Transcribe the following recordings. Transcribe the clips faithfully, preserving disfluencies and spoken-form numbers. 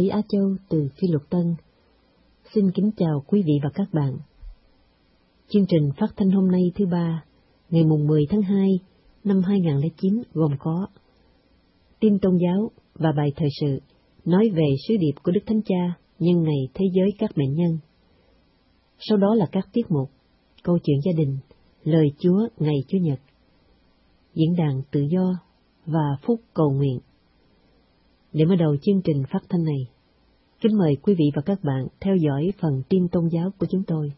sĩ Á Châu từ Phi Luật Tân. Xin kính chào quý vị và các bạn. Chương trình phát thanh hôm nay thứ ba, ngày mùng mười tháng hai năm hai nghìn không trăm lẻ chín gồm có tin tôn giáo và bài thời sự nói về sứ điệp của Đức Thánh Cha nhân ngày Thế giới các bệnh nhân. Sau đó là các tiết mục, câu chuyện gia đình, lời Chúa ngày Chủ nhật, diễn đàn tự do và phút cầu nguyện. Để mở đầu chương trình phát thanh này, kính mời quý vị và các bạn theo dõi phần tin tôn giáo của chúng tôi.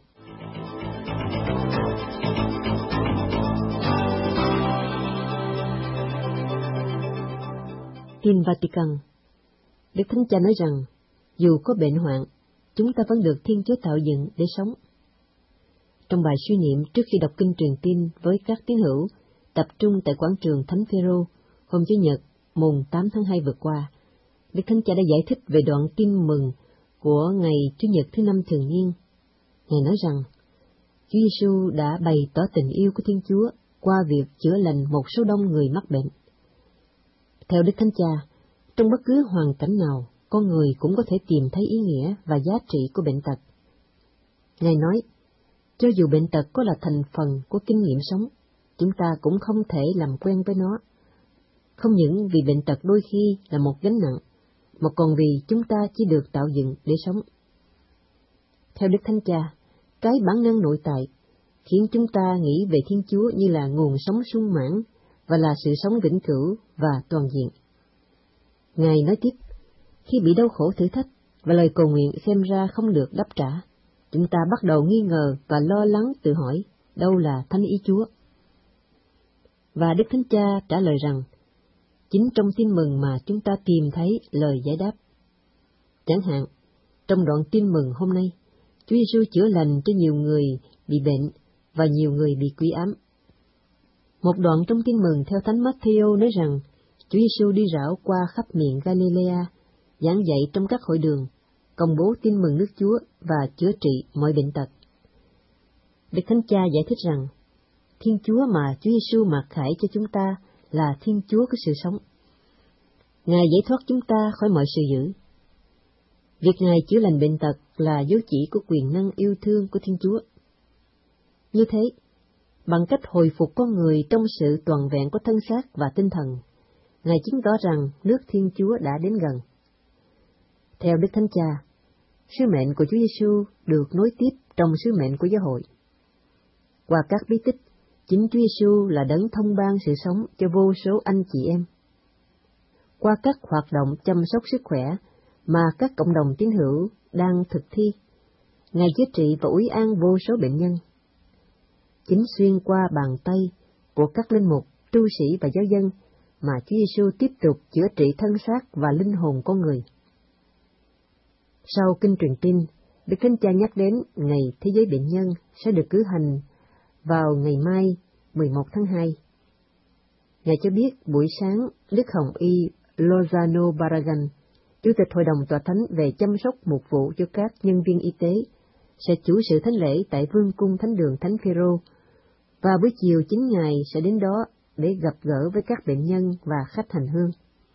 Tin Vatican. Đức Thánh Cha nói rằng, dù có bệnh hoạn, chúng ta vẫn được Thiên Chúa tạo dựng để sống. Trong bài suy niệm trước khi đọc kinh truyền tin với các tín hữu, tập trung tại quảng trường Thánh Phêrô hôm Chủ nhật mùng tám tháng hai vừa qua, Đức Thánh Cha đã giải thích về đoạn tin mừng của ngày Chủ nhật thứ năm thường niên. Ngài nói rằng, Chúa Giêsu đã bày tỏ tình yêu của Thiên Chúa qua việc chữa lành một số đông người mắc bệnh. Theo Đức Thánh Cha, trong bất cứ hoàn cảnh nào, con người cũng có thể tìm thấy ý nghĩa và giá trị của bệnh tật. Ngài nói, cho dù bệnh tật có là thành phần của kinh nghiệm sống, chúng ta cũng không thể làm quen với nó. Không những vì bệnh tật đôi khi là một gánh nặng, mà còn vì chúng ta chỉ được tạo dựng để sống. Theo Đức Thánh Cha, cái bản năng nội tại khiến chúng ta nghĩ về Thiên Chúa như là nguồn sống sung mãn và là sự sống vĩnh cửu và toàn diện. Ngài nói tiếp, khi bị đau khổ thử thách và lời cầu nguyện xem ra không được đáp trả, chúng ta bắt đầu nghi ngờ và lo lắng tự hỏi, đâu là thánh ý Chúa? Và Đức Thánh Cha trả lời rằng, chính trong tin mừng mà chúng ta tìm thấy lời giải đáp. Chẳng hạn, trong đoạn tin mừng hôm nay, Chúa Giêsu chữa lành cho nhiều người bị bệnh và nhiều người bị quỷ ám. Một đoạn trong tin mừng theo Thánh Matthew nói rằng, Chúa Giêsu đi rảo qua khắp miền Galilea, giảng dạy trong các hội đường, công bố tin mừng nước Chúa và chữa trị mọi bệnh tật. Đức Thánh Cha giải thích rằng, Thiên Chúa mà Chúa Giêsu mặc khải cho chúng ta là Thiên Chúa của sự sống. Ngài giải thoát chúng ta khỏi mọi sự dữ. Việc Ngài chữa lành bệnh tật là dấu chỉ của quyền năng yêu thương của Thiên Chúa. Như thế, bằng cách hồi phục con người trong sự toàn vẹn của thân xác và tinh thần, Ngài chứng tỏ rằng nước Thiên Chúa đã đến gần. Theo Đức Thánh Cha, sứ mệnh của Chúa Giêsu được nối tiếp trong sứ mệnh của giáo hội. Qua các bí tích, chính Chúa Giêsu là đấng thông ban sự sống cho vô số anh chị em. Qua các hoạt động chăm sóc sức khỏe mà các cộng đồng tín hữu đang thực thi, Ngài chữa trị và ủi an vô số bệnh nhân. Chính xuyên qua bàn tay của các linh mục, tu sĩ và giáo dân mà Chúa Giêsu tiếp tục chữa trị thân xác và linh hồn con người. Sau kinh truyền tin, Đức Thánh Cha nhắc đến ngày Thế giới bệnh nhân sẽ được cử hành vào ngày mai mười một tháng hai. Ngài cho biết buổi sáng, Đức Hồng Y Lozano Barragan, Chủ tịch Hội đồng Tòa Thánh về chăm sóc mục vụ cho các nhân viên y tế, sẽ chủ sự thánh lễ tại Vương cung Thánh đường Thánh Phêrô, và buổi chiều chính Ngài sẽ đến đó để gặp gỡ với các bệnh nhân và khách hành hương.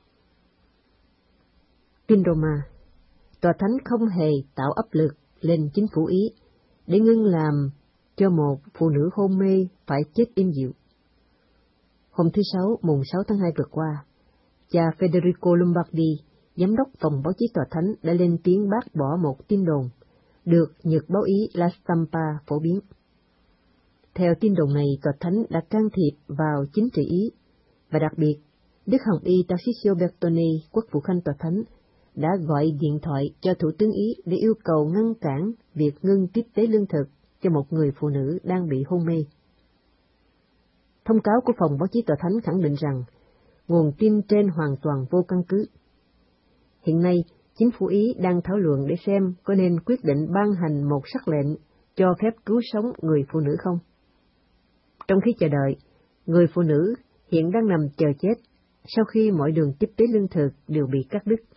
Tin Roma. Tòa Thánh không hề tạo áp lực lên chính phủ Ý để ngưng làm cho một phụ nữ hôn mê phải chết im dịu. Hôm thứ Sáu, mùng sáu tháng hai vừa qua, cha Federico Lombardi, giám đốc phòng báo chí Tòa Thánh, đã lên tiếng bác bỏ một tin đồn được nhật báo Ý La Stampa phổ biến. Theo tin đồn này, Tòa Thánh đã can thiệp vào chính trị Ý, và đặc biệt, Đức Hồng Y Tarcisio Bertone, quốc vụ khanh Tòa Thánh, đã gọi điện thoại cho Thủ tướng Ý để yêu cầu ngăn cản việc ngưng tiếp tế lương thực cho một người phụ nữ đang bị hôn mê. Thông cáo của phòng báo chí Tòa Thánh khẳng định rằng nguồn tin trên hoàn toàn vô căn cứ. Hiện nay, chính phủ Ý đang thảo luận để xem có nên quyết định ban hành một sắc lệnh cho phép cứu sống người phụ nữ không. Trong khi chờ đợi, người phụ nữ hiện đang nằm chờ chết sau khi mọi đường tiếp tế lương thực đều bị cắt đứt.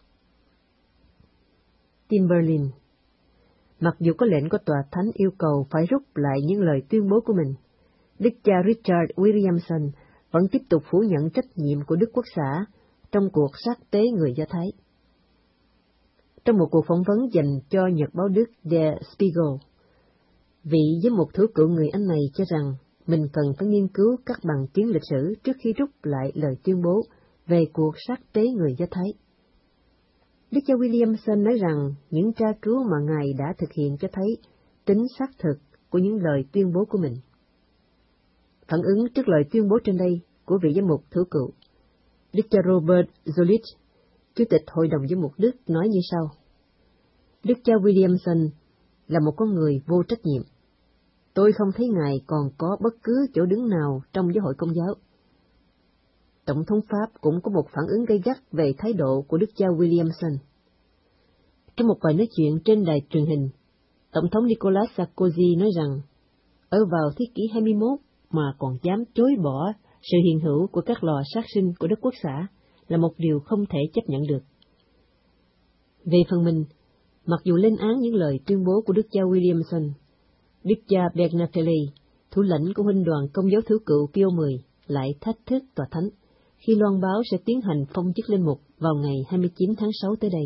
Tin Berlin. Mặc dù có lệnh của Tòa Thánh yêu cầu phải rút lại những lời tuyên bố của mình, Đức cha Richard Williamson vẫn tiếp tục phủ nhận trách nhiệm của Đức Quốc xã trong cuộc sát tế người Do Thái. Trong một cuộc phỏng vấn dành cho nhật báo Đức Der Spiegel, vị giám mục thủ cựu người Anh này cho rằng mình cần phải nghiên cứu các bằng chứng lịch sử trước khi rút lại lời tuyên bố về cuộc sát tế người Do Thái. Đức cha Williamson nói rằng những tra cứu mà Ngài đã thực hiện cho thấy tính xác thực của những lời tuyên bố của mình. Phản ứng trước lời tuyên bố trên đây của vị giám mục thủ cựu, Đức cha Robert Zolich, Chủ tịch Hội đồng Giám mục Đức nói như sau: Đức cha Williamson là một con người vô trách nhiệm. Tôi không thấy Ngài còn có bất cứ chỗ đứng nào trong giáo hội Công giáo. Tổng thống Pháp cũng có một phản ứng gay gắt về thái độ của Đức cha Williamson. Trong một bài nói chuyện trên đài truyền hình, Tổng thống Nicolas Sarkozy nói rằng, ở vào thế kỷ hai mươi mốt mà còn dám chối bỏ sự hiện hữu của các lò sát sinh của Đức Quốc xã là một điều không thể chấp nhận được. Về phần mình, mặc dù lên án những lời tuyên bố của Đức cha Williamson, Đức cha Bernafeli, thủ lãnh của huynh đoàn Công giáo thứ cựu Pio mười, lại thách thức tòa thánh khi loan báo sẽ tiến hành phong chức linh mục vào ngày hai mươi chín tháng sáu tới đây.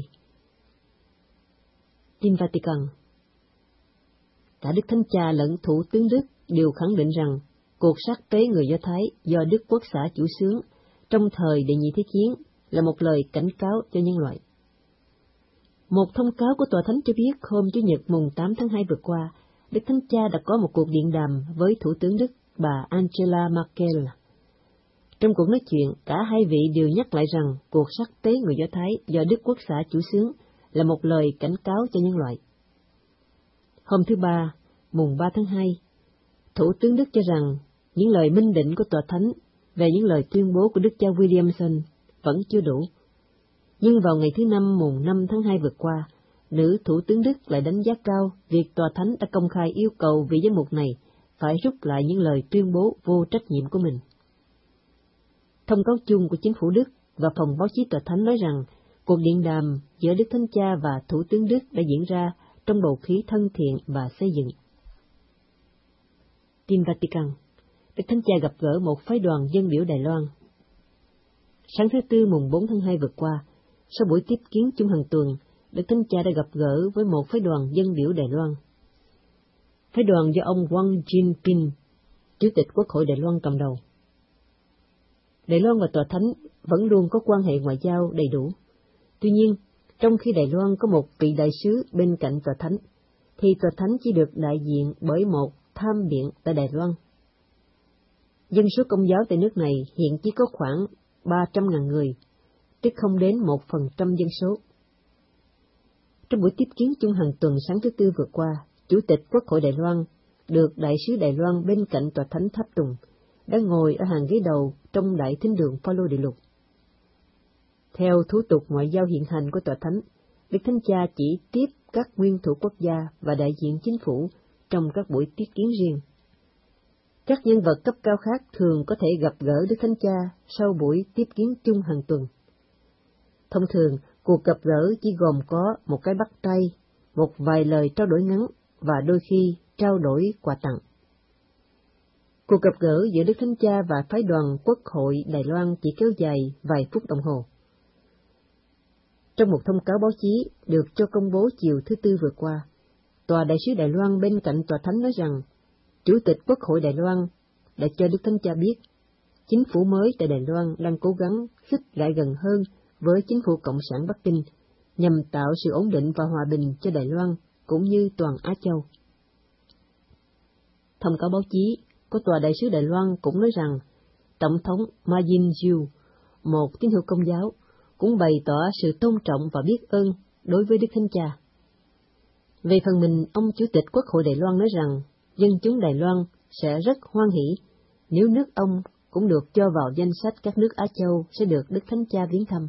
Tin Vatican. Cả Đức Thánh Cha lẫn Thủ tướng Đức đều khẳng định rằng cuộc sát tế người Do Thái do Đức Quốc xã chủ xướng trong thời Đệ Nhị Thế Chiến là một lời cảnh cáo cho nhân loại. Một thông cáo của Tòa Thánh cho biết hôm Chủ nhật mùng tám tháng hai vừa qua, Đức Thánh Cha đã có một cuộc điện đàm với Thủ tướng Đức bà Angela Merkel. Trong cuộc nói chuyện, cả hai vị đều nhắc lại rằng cuộc sát tế người Do Thái do Đức Quốc xã chủ xướng là một lời cảnh cáo cho nhân loại. Hôm thứ Ba, mùng ba tháng hai, Thủ tướng Đức cho rằng những lời minh định của Tòa Thánh về những lời tuyên bố của Đức cha Williamson vẫn chưa đủ. Nhưng vào ngày thứ Năm, mùng năm tháng hai vừa qua, nữ Thủ tướng Đức lại đánh giá cao việc Tòa Thánh đã công khai yêu cầu vị giám mục này phải rút lại những lời tuyên bố vô trách nhiệm của mình. Thông cáo chung của chính phủ Đức và phòng báo chí Tòa Thánh nói rằng cuộc điện đàm giữa Đức Thánh Cha và Thủ tướng Đức đã diễn ra trong bầu khí thân thiện và xây dựng. Tin Vatican. Đức Thánh Cha gặp gỡ một phái đoàn dân biểu Đài Loan. Sáng thứ Tư mùng bốn tháng hai vừa qua, sau buổi tiếp kiến chung hàng tuần, Đức Thánh Cha đã gặp gỡ với một phái đoàn dân biểu Đài Loan. Phái đoàn do ông Wang Jinping, Chủ tịch Quốc hội Đài Loan cầm đầu. Đài Loan và Tòa Thánh vẫn luôn có quan hệ ngoại giao đầy đủ. Tuy nhiên, trong khi Đài Loan có một vị đại sứ bên cạnh Tòa Thánh, thì Tòa Thánh chỉ được đại diện bởi một tham biện tại Đài Loan. Dân số Công giáo tại nước này hiện chỉ có khoảng ba trăm nghìn người, tức không đến một phần trăm dân số. Trong buổi tiếp kiến chung hàng tuần sáng thứ Tư vừa qua, Chủ tịch Quốc hội Đài Loan, được đại sứ Đài Loan bên cạnh Tòa Thánh tháp tùng, đã ngồi ở hàng ghế đầu trong đại thính đường Phaolô Đại Lục. Theo thủ tục ngoại giao hiện hành của Tòa Thánh, Đức Thánh Cha chỉ tiếp các nguyên thủ quốc gia và đại diện chính phủ trong các buổi tiếp kiến riêng. Các nhân vật cấp cao khác thường có thể gặp gỡ Đức Thánh Cha sau buổi tiếp kiến chung hàng tuần. Thông thường, cuộc gặp gỡ chỉ gồm có một cái bắt tay, một vài lời trao đổi ngắn và đôi khi trao đổi quà tặng. Cuộc gặp gỡ giữa Đức Thánh Cha và phái đoàn Quốc hội Đài Loan chỉ kéo dài vài phút đồng hồ. Trong một thông cáo báo chí được cho công bố chiều thứ Tư vừa qua, Tòa đại sứ Đài Loan bên cạnh Tòa Thánh nói rằng, Chủ tịch Quốc hội Đài Loan đã cho Đức Thánh Cha biết, chính phủ mới tại Đài Loan đang cố gắng khích lại gần hơn với chính phủ Cộng sản Bắc Kinh, nhằm tạo sự ổn định và hòa bình cho Đài Loan cũng như toàn Á Châu. Thông cáo báo chí của Tòa đại sứ Đài Loan cũng nói rằng, Tổng thống Ma Ying-jeou, một tín hữu Công giáo, cũng bày tỏ sự tôn trọng và biết ơn đối với Đức Thánh Cha. Về phần mình, ông Chủ tịch Quốc hội Đài Loan nói rằng, dân chúng Đài Loan sẽ rất hoan hỷ nếu nước ông cũng được cho vào danh sách các nước Á Châu sẽ được Đức Thánh Cha viếng thăm.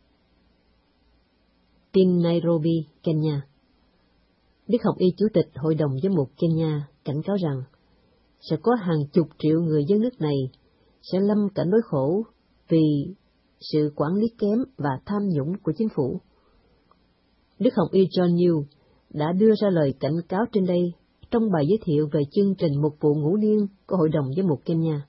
Tin Nairobi, Kenya. Đức Học Y Chủ tịch Hội đồng Giám mục Kenya cảnh cáo rằng sẽ có hàng chục triệu người dân nước này sẽ lâm cảnh đói khổ vì sự quản lý kém và tham nhũng của chính phủ. Đức Học Y John New đã đưa ra lời cảnh cáo trên đây trong bài giới thiệu về chương trình mục vụ ngũ niên của Hội đồng Giám mục Kenya.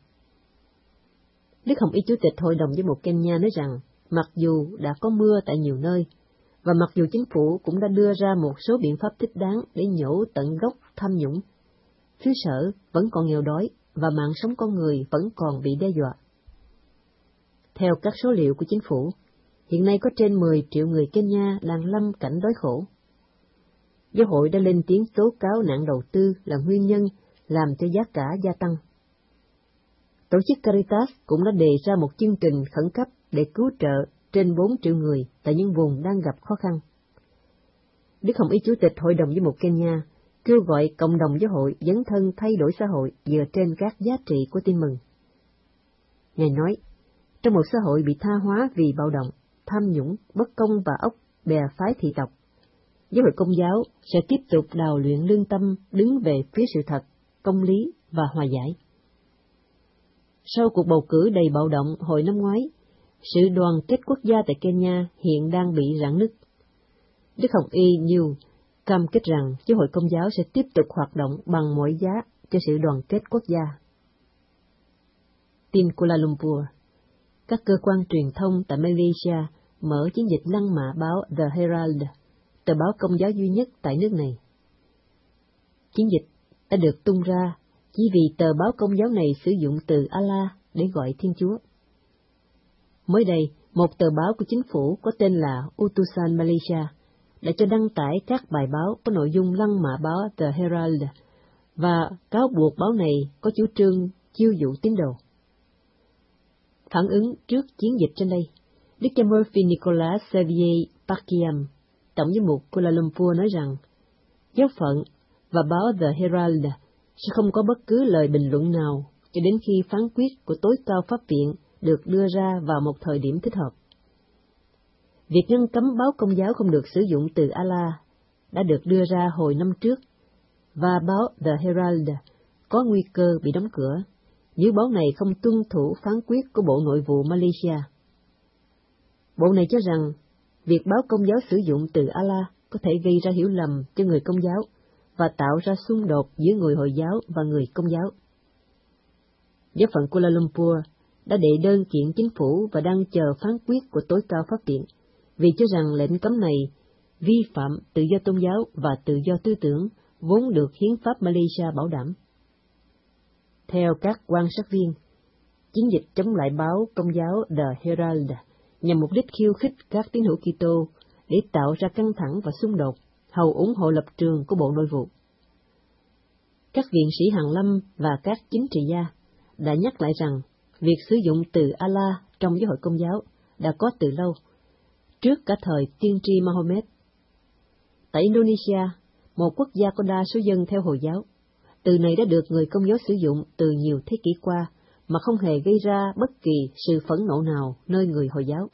Đức Học Y Chủ tịch Hội đồng Giám mục Kenya nói rằng, mặc dù đã có mưa tại nhiều nơi, Và mặc dù chính phủ cũng đã đưa ra một số biện pháp thích đáng để nhổ tận gốc tham nhũng, xứ sở vẫn còn nghèo đói và mạng sống con người vẫn còn bị đe dọa. Theo các số liệu của chính phủ, hiện nay có trên mười triệu người Kenya đang lâm cảnh đói khổ. Giáo hội đã lên tiếng tố cáo nạn đầu tư là nguyên nhân làm cho giá cả gia tăng. Tổ chức Caritas cũng đã đề ra một chương trình khẩn cấp để cứu trợ trên bốn triệu người tại những vùng đang gặp khó khăn. Đức Hồng Y Chủ tịch Hội đồng Giám mục Kenya kêu gọi cộng đồng giáo hội dấn thân thay đổi xã hội dựa trên các giá trị của tin mừng. Ngài nói, trong một xã hội bị tha hóa vì bạo động, tham nhũng, bất công và óc bè phái thị tộc, giáo hội Công giáo sẽ tiếp tục đào luyện lương tâm đứng về phía sự thật, công lý và hòa giải. Sau cuộc bầu cử đầy bạo động hồi năm ngoái, sự đoàn kết quốc gia tại Kenya hiện đang bị rạn nứt. Đức Hồng Y New cam kết rằng giáo hội Công giáo sẽ tiếp tục hoạt động bằng mọi giá cho sự đoàn kết quốc gia. Tin Kuala Lumpur. Các cơ quan truyền thông tại Malaysia mở chiến dịch lăng mạ báo The Herald, tờ báo Công giáo duy nhất tại nước này. Chiến dịch đã được tung ra chỉ vì tờ báo Công giáo này sử dụng từ Allah để gọi Thiên Chúa. Mới đây, một tờ báo của chính phủ có tên là Utusan Malaysia đã cho đăng tải các bài báo có nội dung lăng mạ báo The Herald và cáo buộc báo này có chủ trương chiêu dụ tín đồ. Phản ứng trước chiến dịch trên đây, Đức cha Murphy Nicholas Xavier Pakiam, tổng giám mục Kuala Lumpur nói rằng, giáo phận và báo The Herald sẽ không có bất cứ lời bình luận nào cho đến khi phán quyết của tối cao pháp viện được đưa ra vào một thời điểm thích hợp. Việc ngăn cấm báo Công giáo không được sử dụng từ Allah đã được đưa ra hồi năm trước, và báo The Herald có nguy cơ bị đóng cửa nếu báo này không tuân thủ phán quyết của Bộ Nội vụ Malaysia. Bộ này cho rằng, việc báo Công giáo sử dụng từ Allah có thể gây ra hiểu lầm cho người Công giáo và tạo ra xung đột giữa người Hồi giáo và người Công giáo. Giáo phận Kuala Lumpur đã đệ đơn kiện chính phủ và đang chờ phán quyết của tối cao pháp viện, vì cho rằng lệnh cấm này vi phạm tự do tôn giáo và tự do tư tưởng vốn được hiến pháp Malaysia bảo đảm. Theo các quan sát viên, chiến dịch chống lại báo Công giáo The Herald nhằm mục đích khiêu khích các tín hữu Kitô để tạo ra căng thẳng và xung đột, hầu ủng hộ lập trường của Bộ Nội vụ. Các viện sĩ hàn lâm và các chính trị gia đã nhắc lại rằng việc sử dụng từ Allah trong giáo hội Công giáo đã có từ lâu, trước cả thời tiên tri Mahomet. Tại Indonesia, một quốc gia có đa số dân theo Hồi giáo, từ này đã được người Công giáo sử dụng từ nhiều thế kỷ qua mà không hề gây ra bất kỳ sự phẫn nộ nào nơi người Hồi giáo.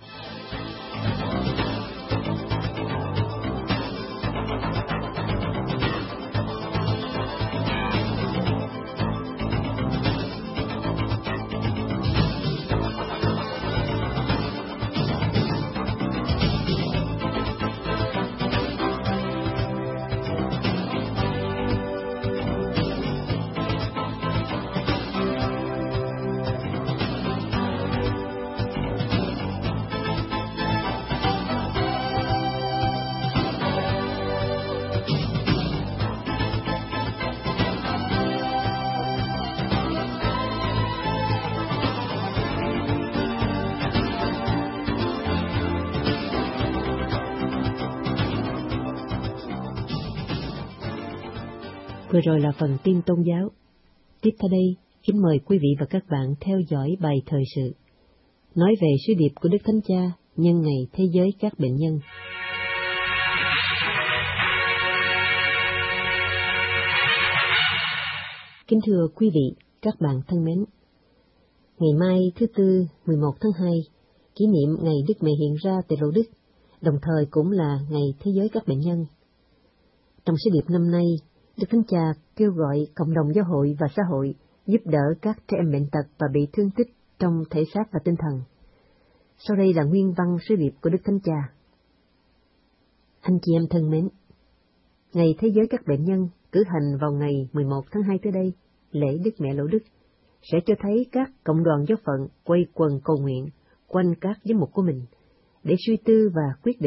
Vừa rồi là phần tin tôn giáo. Tiếp theo đây, kính mời quý vị và các bạn theo dõi bài thời sự, nói về sứ điệp của Đức Thánh Cha nhân ngày Thế giới các bệnh nhân. Kính thưa quý vị, các bạn thân mến, ngày mai thứ Tư mười một tháng hai, kỷ niệm ngày Đức Mẹ hiện ra tại Lộ Đức, đồng thời cũng là ngày Thế giới các bệnh nhân. Trong sứ điệp năm nay, Đức Thánh Cha kêu gọi cộng đồng giáo hội và xã hội giúp đỡ các trẻ em bệnh tật và bị thương tích trong thể xác và tinh thần. Sau đây là nguyên văn sứ điệp của Đức Thánh Cha. Anh chị em thân mến, ngày Thế giới các bệnh nhân cử hành vào ngày mười một tháng hai tới đây, lễ Đức Mẹ Lộ Đức, sẽ cho thấy các cộng đoàn giáo phận quây quần cầu nguyện quanh các giám mục của mình, để suy tư và quyết định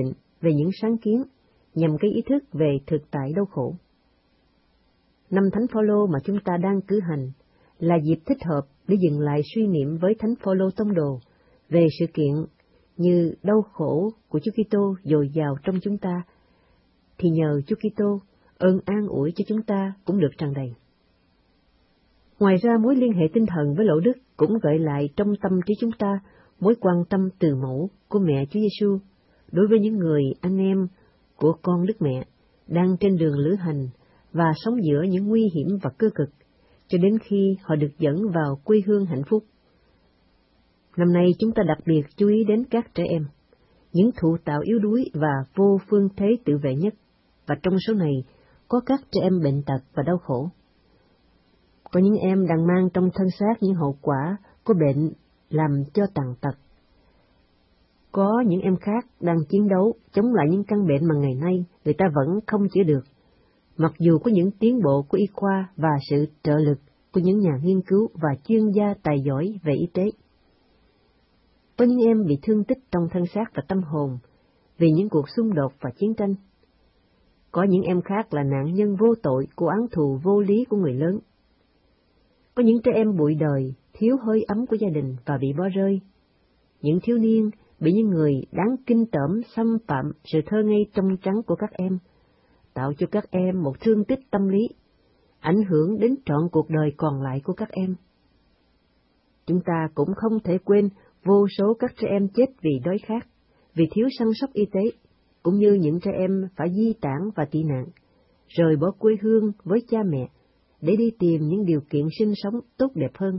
về những sáng kiến nhằm cái ý thức về thực tại đau khổ. Năm Thánh Phaolô mà chúng ta đang cử hành là dịp thích hợp để dừng lại suy niệm với Thánh Phaolô tông đồ về sự kiện như đau khổ của Chúa Kitô dồi dào trong chúng ta, thì nhờ Chúa Kitô, ơn an ủi cho chúng ta cũng được tràn đầy. Ngoài ra, mối liên hệ tinh thần với Lộ Đức cũng gợi lại trong tâm trí chúng ta mối quan tâm từ mẫu của mẹ Chúa Giêsu đối với những người anh em của con Đức Mẹ đang trên đường lữ hành và sống giữa những nguy hiểm và cơ cực, cho đến khi họ được dẫn vào quê hương hạnh phúc. Năm nay chúng ta đặc biệt chú ý đến các trẻ em, những thụ tạo yếu đuối và vô phương thế tự vệ nhất, và trong số này có các trẻ em bệnh tật và đau khổ. Có những em đang mang trong thân xác những hậu quả của bệnh làm cho tàn tật. Có những em khác đang chiến đấu chống lại những căn bệnh mà ngày nay người ta vẫn không chữa được, mặc dù có những tiến bộ của y khoa và sự trợ lực của những nhà nghiên cứu và chuyên gia tài giỏi về y tế. Có những em bị thương tích trong thân xác và tâm hồn vì những cuộc xung đột và chiến tranh. Có những em khác là nạn nhân vô tội của oán thù vô lý của người lớn. Có những trẻ em bụi đời, thiếu hơi ấm của gia đình và bị bỏ rơi. Những thiếu niên bị những người đáng kinh tởm xâm phạm sự thơ ngây trong trắng của các em, tạo cho các em một thương tích tâm lý, ảnh hưởng đến trọn cuộc đời còn lại của các em. Chúng ta cũng không thể quên vô số các trẻ em chết vì đói khát, vì thiếu săn sóc y tế, cũng như những trẻ em phải di tản và tị nạn, rời bỏ quê hương với cha mẹ để đi tìm những điều kiện sinh sống tốt đẹp hơn.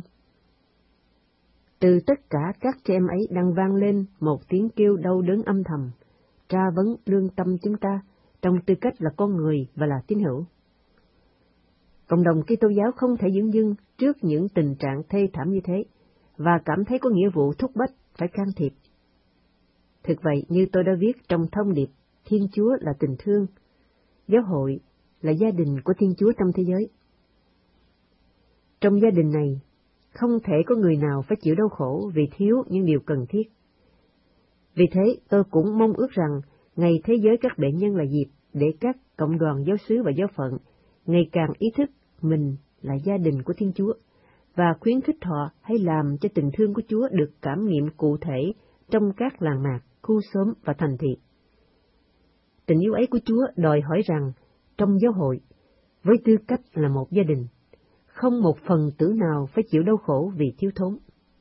Từ tất cả các trẻ em ấy đang vang lên một tiếng kêu đau đớn âm thầm, tra vấn lương tâm chúng ta trong tư cách là con người và là tín hữu. Cộng đồng Kitô giáo không thể dửng dưng trước những tình trạng thê thảm như thế, và cảm thấy có nghĩa vụ thúc bách phải can thiệp. Thực vậy, như tôi đã viết trong thông điệp, Thiên Chúa là tình thương, giáo hội là gia đình của Thiên Chúa trong thế giới. Trong gia đình này, không thể có người nào phải chịu đau khổ vì thiếu những điều cần thiết. Vì thế, tôi cũng mong ước rằng Ngày Thế giới các bệnh nhân là dịp để các cộng đoàn giáo xứ và giáo phận ngày càng ý thức mình là gia đình của Thiên Chúa, và khuyến khích họ hãy làm cho tình thương của Chúa được cảm nghiệm cụ thể trong các làng mạc, khu xóm và thành thị. Tình yêu ấy của Chúa đòi hỏi rằng, trong giáo hội, với tư cách là một gia đình, không một phần tử nào phải chịu đau khổ vì thiếu thốn.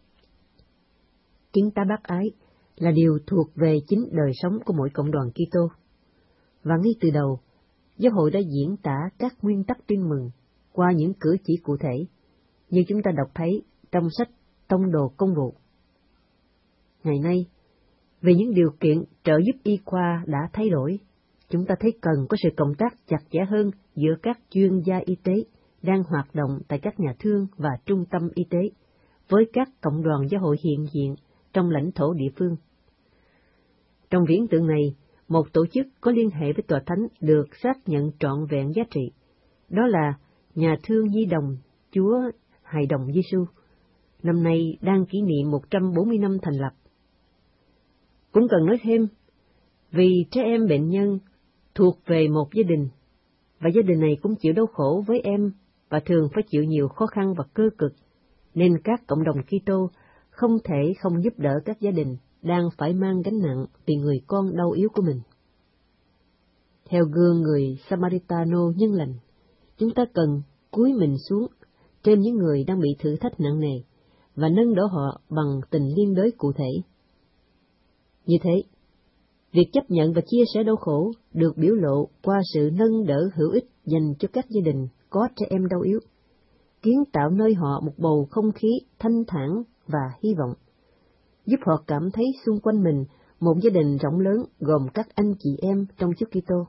Kính ta bác ái là điều thuộc về chính đời sống của mỗi cộng đoàn Kitô, và ngay từ đầu, giáo hội đã diễn tả các nguyên tắc tin mừng qua những cử chỉ cụ thể, như chúng ta đọc thấy trong sách Tông đồ Công vụ. Ngày nay, vì những điều kiện trợ giúp y khoa đã thay đổi, chúng ta thấy cần có sự cộng tác chặt chẽ hơn giữa các chuyên gia y tế đang hoạt động tại các nhà thương và trung tâm y tế, với các cộng đoàn giáo hội hiện diện trong lãnh thổ địa phương. Trong viễn tượng này, một tổ chức có liên hệ với Tòa Thánh được xác nhận trọn vẹn giá trị, đó là Nhà thương Di đồng Chúa Hài đồng Giêsu, năm nay đang kỷ niệm một trăm bốn mươi năm thành lập. Cũng cần nói thêm, vì trẻ em bệnh nhân thuộc về một gia đình, và gia đình này cũng chịu đau khổ với em và thường phải chịu nhiều khó khăn và cơ cực, nên các cộng đồng Kitô không thể không giúp đỡ các gia đình đang phải mang gánh nặng vì người con đau yếu của mình. Theo gương người Samaritano nhân lành, chúng ta cần cúi mình xuống trên những người đang bị thử thách nặng nề và nâng đỡ họ bằng tình liên đới cụ thể. Như thế, việc chấp nhận và chia sẻ đau khổ được biểu lộ qua sự nâng đỡ hữu ích dành cho các gia đình có trẻ em đau yếu, kiến tạo nơi họ một bầu không khí thanh thản và hy vọng, giúp họ cảm thấy xung quanh mình một gia đình rộng lớn gồm các anh chị em trong Chúa Kitô.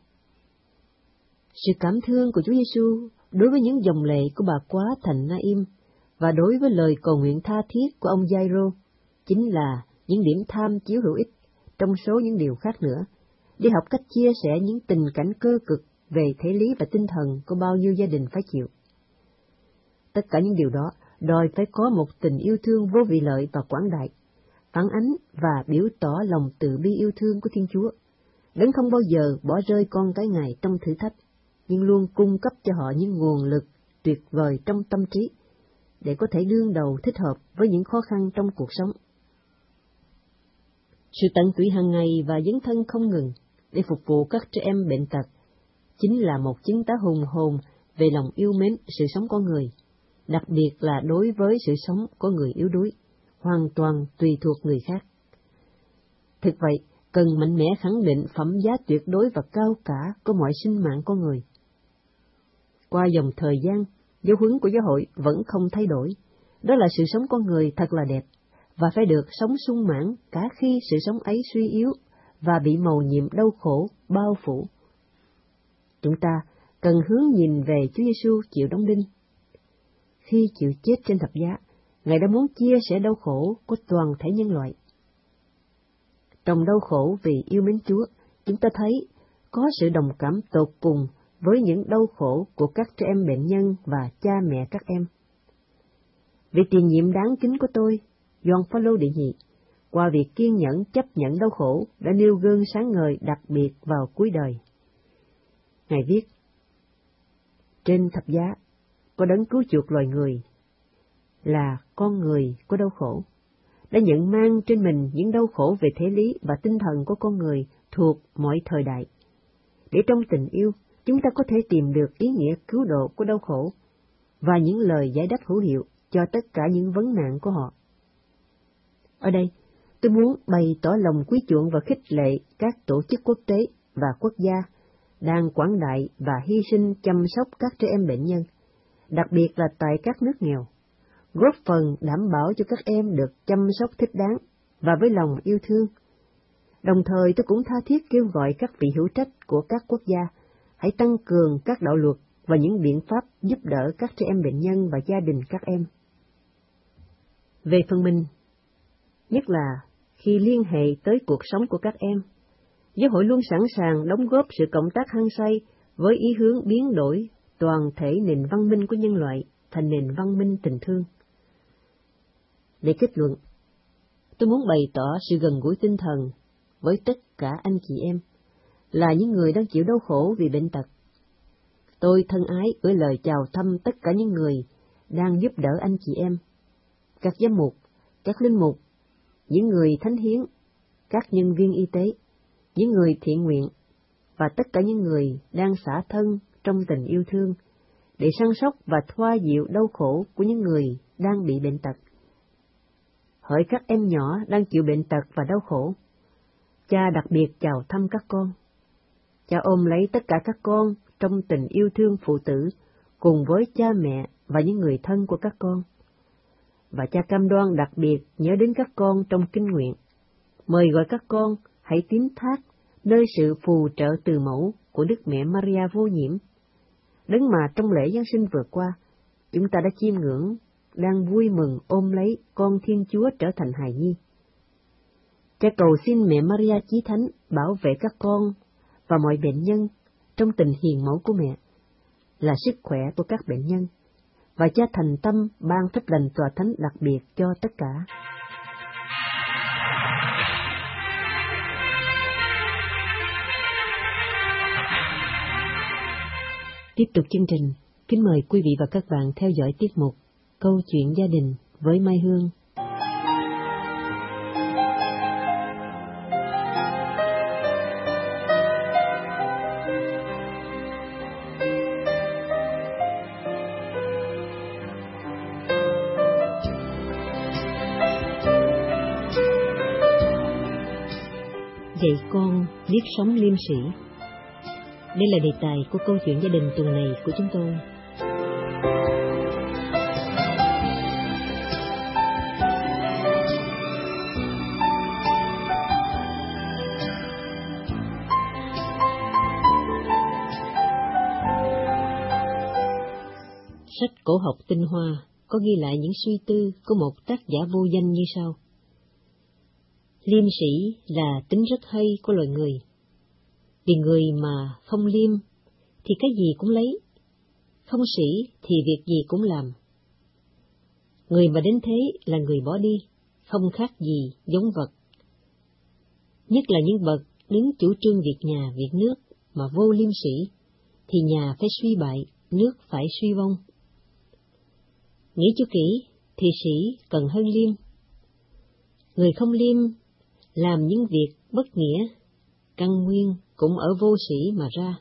Sự cảm thương của Chúa Giêsu đối với những dòng lệ của bà quá thành Na-im và đối với lời cầu nguyện tha thiết của ông Giai-rô chính là những điểm tham chiếu hữu ích trong số những điều khác nữa, để học cách chia sẻ những tình cảnh cơ cực về thể lý và tinh thần của bao nhiêu gia đình phải chịu. Tất cả những điều đó đòi phải có một tình yêu thương vô vị lợi và quảng đại, phản ánh và biểu tỏ lòng từ bi yêu thương của Thiên Chúa, Đấng không bao giờ bỏ rơi con cái Ngài trong thử thách, nhưng luôn cung cấp cho họ những nguồn lực tuyệt vời trong tâm trí, để có thể đương đầu thích hợp với những khó khăn trong cuộc sống. Sự tận tụy hàng ngày và dấn thân không ngừng để phục vụ các trẻ em bệnh tật chính là một chứng tá hùng hồn về lòng yêu mến sự sống con người, đặc biệt là đối với sự sống của người yếu đuối, hoàn toàn tùy thuộc người khác. Thực vậy, cần mạnh mẽ khẳng định phẩm giá tuyệt đối và cao cả của mọi sinh mạng con người. Qua dòng thời gian, giáo huấn của giáo hội vẫn không thay đổi, đó là sự sống con người thật là đẹp, và phải được sống sung mãn cả khi sự sống ấy suy yếu và bị mầu nhiệm đau khổ bao phủ. Chúng ta cần hướng nhìn về Chúa Giêsu chịu đóng đinh. Khi chịu chết trên thập giá, Ngài đã muốn chia sẻ đau khổ của toàn thể nhân loại. Trong đau khổ vì yêu mến Chúa, chúng ta thấy có sự đồng cảm tột cùng với những đau khổ của các trẻ em bệnh nhân và cha mẹ các em. Việc tiền nhiệm đáng kính của tôi, Gioan Phaolô đệ nhị, qua việc kiên nhẫn chấp nhận đau khổ đã nêu gương sáng ngời đặc biệt vào cuối đời. Ngài viết: trên thập giá có đấng cứu chuộc loài người, là con người có đau khổ, đã nhận mang trên mình những đau khổ về thể lý và tinh thần của con người thuộc mọi thời đại, để trong tình yêu chúng ta có thể tìm được ý nghĩa cứu độ của đau khổ và những lời giải đáp hữu hiệu cho tất cả những vấn nạn của họ. Ở đây, tôi muốn bày tỏ lòng quý chuộng và khích lệ các tổ chức quốc tế và quốc gia đang quảng đại và hy sinh chăm sóc các trẻ em bệnh nhân, đặc biệt là tại các nước nghèo, góp phần đảm bảo cho các em được chăm sóc thích đáng và với lòng yêu thương. Đồng thời tôi cũng tha thiết kêu gọi các vị hữu trách của các quốc gia hãy tăng cường các đạo luật và những biện pháp giúp đỡ các trẻ em bệnh nhân và gia đình các em. Về phần mình, nhất là khi liên hệ tới cuộc sống của các em, giáo hội luôn sẵn sàng đóng góp sự cộng tác hăng say với ý hướng biến đổi toàn thể nền văn minh của nhân loại thành nền văn minh tình thương. Để kết luận, tôi muốn bày tỏ sự gần gũi tinh thần với tất cả anh chị em, là những người đang chịu đau khổ vì bệnh tật. Tôi thân ái gửi lời chào thăm tất cả những người đang giúp đỡ anh chị em, các giám mục, các linh mục, những người thánh hiến, các nhân viên y tế, những người thiện nguyện, và tất cả những người đang xả thân trong tình yêu thương, để săn sóc và thoa dịu đau khổ của những người đang bị bệnh tật. Hỡi các em nhỏ đang chịu bệnh tật và đau khổ, cha đặc biệt chào thăm các con. Cha ôm lấy tất cả các con trong tình yêu thương phụ tử, cùng với cha mẹ và những người thân của các con. Và cha cam đoan đặc biệt nhớ đến các con trong kinh nguyện, mời gọi các con hãy tín thác nơi sự phù trợ từ mẫu của Đức Mẹ Maria vô nhiễm, đấng mà trong lễ Giáng sinh vừa qua, chúng ta đã chiêm ngưỡng, đang vui mừng ôm lấy con Thiên Chúa trở thành hài nhi. Cha cầu xin Mẹ Maria Chí Thánh bảo vệ các con và mọi bệnh nhân trong tình hiền mẫu của mẹ, là sức khỏe của các bệnh nhân, và cha thành tâm ban phép lành tòa thánh đặc biệt cho tất cả. Tiếp tục chương trình, kính mời quý vị và các bạn theo dõi tiết mục Câu chuyện gia đình với Mai Hương. Dạy con biết sống liêm sĩ. Đây là đề tài của câu chuyện gia đình tuần này của chúng tôi. Sách cổ học Tinh Hoa có ghi lại những suy tư của một tác giả vô danh như sau. Liêm sĩ là tính rất hay của loài người. Vì người mà không liêm thì cái gì cũng lấy, không sĩ thì việc gì cũng làm. Người mà đến thế là người bỏ đi, không khác gì giống vật. Nhất là những bậc đứng chủ trương việc nhà, việc nước mà vô liêm sĩ, thì nhà phải suy bại, nước phải suy vong. Nghĩ cho kỹ, thì sĩ cần hơn liêm. Người không liêm làm những việc bất nghĩa, căn nguyên cũng ở vô sĩ mà ra.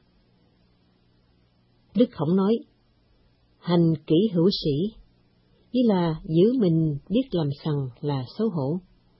Đức Khổng nói, hành kỹ hữu sĩ, ý là giữ mình biết làm sằng là xấu hổ.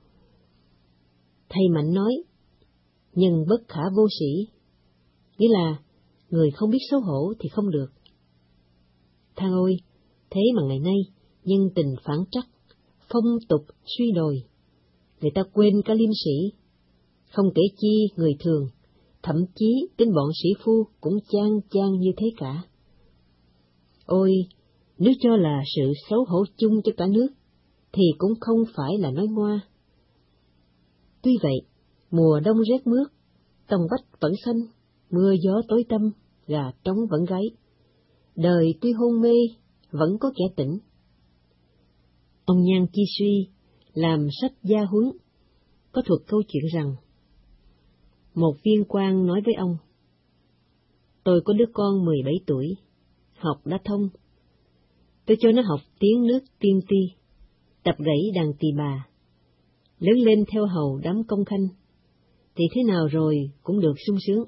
Thầy Mạnh nói, nhân bất khả vô sĩ, nghĩa là người không biết xấu hổ thì không được. Thang ôi, thế mà ngày nay, nhân tình phản trắc, phong tục suy đồi, người ta quên cả liêm sĩ, không kể chi người thường, thậm chí đến bọn sĩ phu cũng chang chang như thế cả. Ôi, nếu cho là sự xấu hổ chung cho cả nước, thì cũng không phải là nói ngoa. Tuy vậy, mùa đông rét mướt, tòng bách vẫn xanh, mưa gió tối tăm, gà trống vẫn gáy. Đời tuy hôn mê, vẫn có kẻ tỉnh. Ông Nhan Chi Suy làm sách gia huấn, có thuật câu chuyện rằng, một viên quan nói với ông, tôi có đứa con mười bảy tuổi, học đã thông. Tôi cho nó học tiếng nước tiên ti, tập gãy đàn tỳ bà, lớn lên theo hầu đám công khanh, thì thế nào rồi cũng được sung sướng.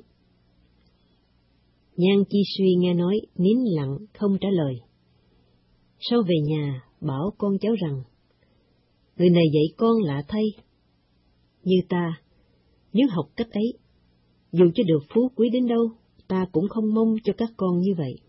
Nhan Chi Suy nghe nói, nín lặng không trả lời. Sau về nhà, bảo con cháu rằng, người này dạy con lạ thay. Như ta, nếu học cách ấy, dù cho được phú quý đến đâu, ta cũng không mong cho các con như vậy.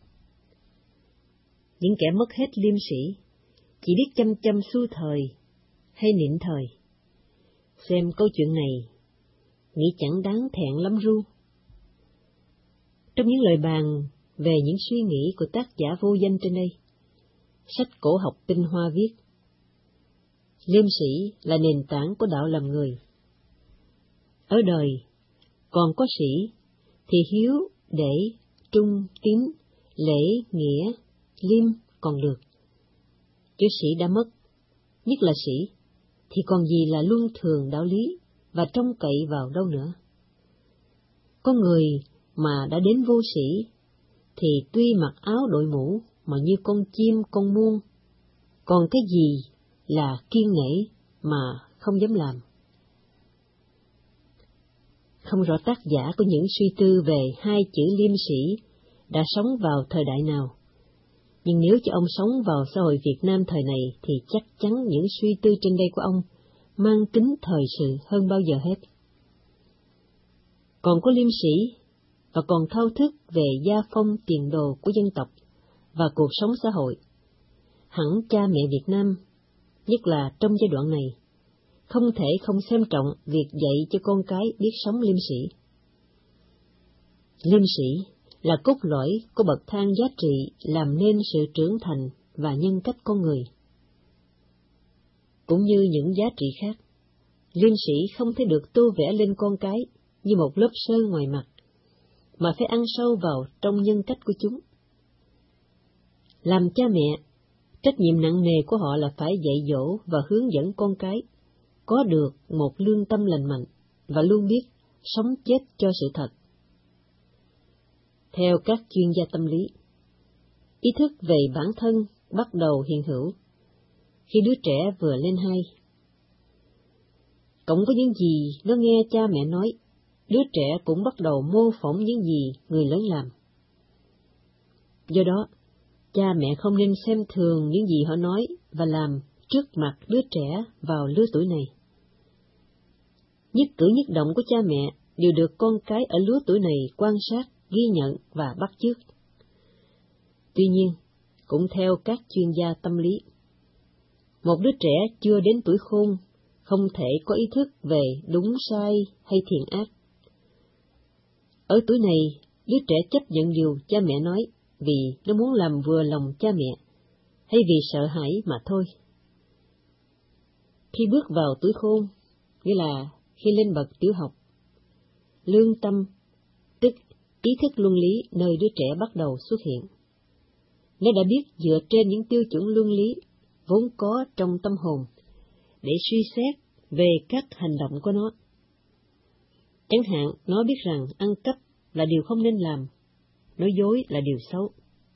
Những kẻ mất hết liêm sĩ, chỉ biết chăm chăm xu thời hay nịnh thời. Xem câu chuyện này, nghĩ chẳng đáng thẹn lắm ru. Trong những lời bàn về những suy nghĩ của tác giả vô danh trên đây, sách cổ học tinh hoa viết, liêm sĩ là nền tảng của đạo làm người. Ở đời, còn có sĩ, thì hiếu, để, trung, tín, lễ, nghĩa, liêm còn được. Chứ sĩ đã mất, nhất là sĩ, thì còn gì là luân thường đạo lý và trông cậy vào đâu nữa. Có người mà đã đến vô sĩ, thì tuy mặc áo đội mũ mà như con chim con muôn, còn cái gì là kiêng nể mà không dám làm. Không rõ tác giả có những suy tư về hai chữ liêm sĩ đã sống vào thời đại nào, nhưng nếu cho ông sống vào xã hội Việt Nam thời này thì chắc chắn những suy tư trên đây của ông mang tính thời sự hơn bao giờ hết. Còn có liêm sĩ và còn thao thức về gia phong tiền đồ của dân tộc và cuộc sống xã hội, hẳn cha mẹ Việt Nam, nhất là trong giai đoạn này, không thể không xem trọng việc dạy cho con cái biết sống liêm sĩ. Liêm sĩ là cốt lõi của bậc thang giá trị làm nên sự trưởng thành và nhân cách con người. Cũng như những giá trị khác, liêm sĩ không thể được tô vẽ lên con cái như một lớp sơn ngoài mặt, mà phải ăn sâu vào trong nhân cách của chúng. Làm cha mẹ, trách nhiệm nặng nề của họ là phải dạy dỗ và hướng dẫn con cái có được một lương tâm lành mạnh và luôn biết sống chết cho sự thật. Theo các chuyên gia tâm lý, ý thức về bản thân bắt đầu hiện hữu khi đứa trẻ vừa lên hai. Cộng với những gì nó nghe cha mẹ nói, đứa trẻ cũng bắt đầu mô phỏng những gì người lớn làm. Do đó, cha mẹ không nên xem thường những gì họ nói và làm trước mặt đứa trẻ vào lứa tuổi này. Nhất cử nhất động của cha mẹ đều được con cái ở lứa tuổi này quan sát, ghi nhận và bắt chước. Tuy nhiên, cũng theo các chuyên gia tâm lý, một đứa trẻ chưa đến tuổi khôn không thể có ý thức về đúng sai hay thiện ác. Ở tuổi này, đứa trẻ chấp nhận điều cha mẹ nói vì nó muốn làm vừa lòng cha mẹ, hay vì sợ hãi mà thôi. Khi bước vào tuổi khôn, nghĩa là khi lên bậc tiểu học, lương tâm, tức ý thức luân lý nơi đứa trẻ bắt đầu xuất hiện. Nó đã biết dựa trên những tiêu chuẩn luân lý vốn có trong tâm hồn để suy xét về các hành động của nó. Chẳng hạn, nó biết rằng ăn cắp là điều không nên làm, nói dối là điều xấu.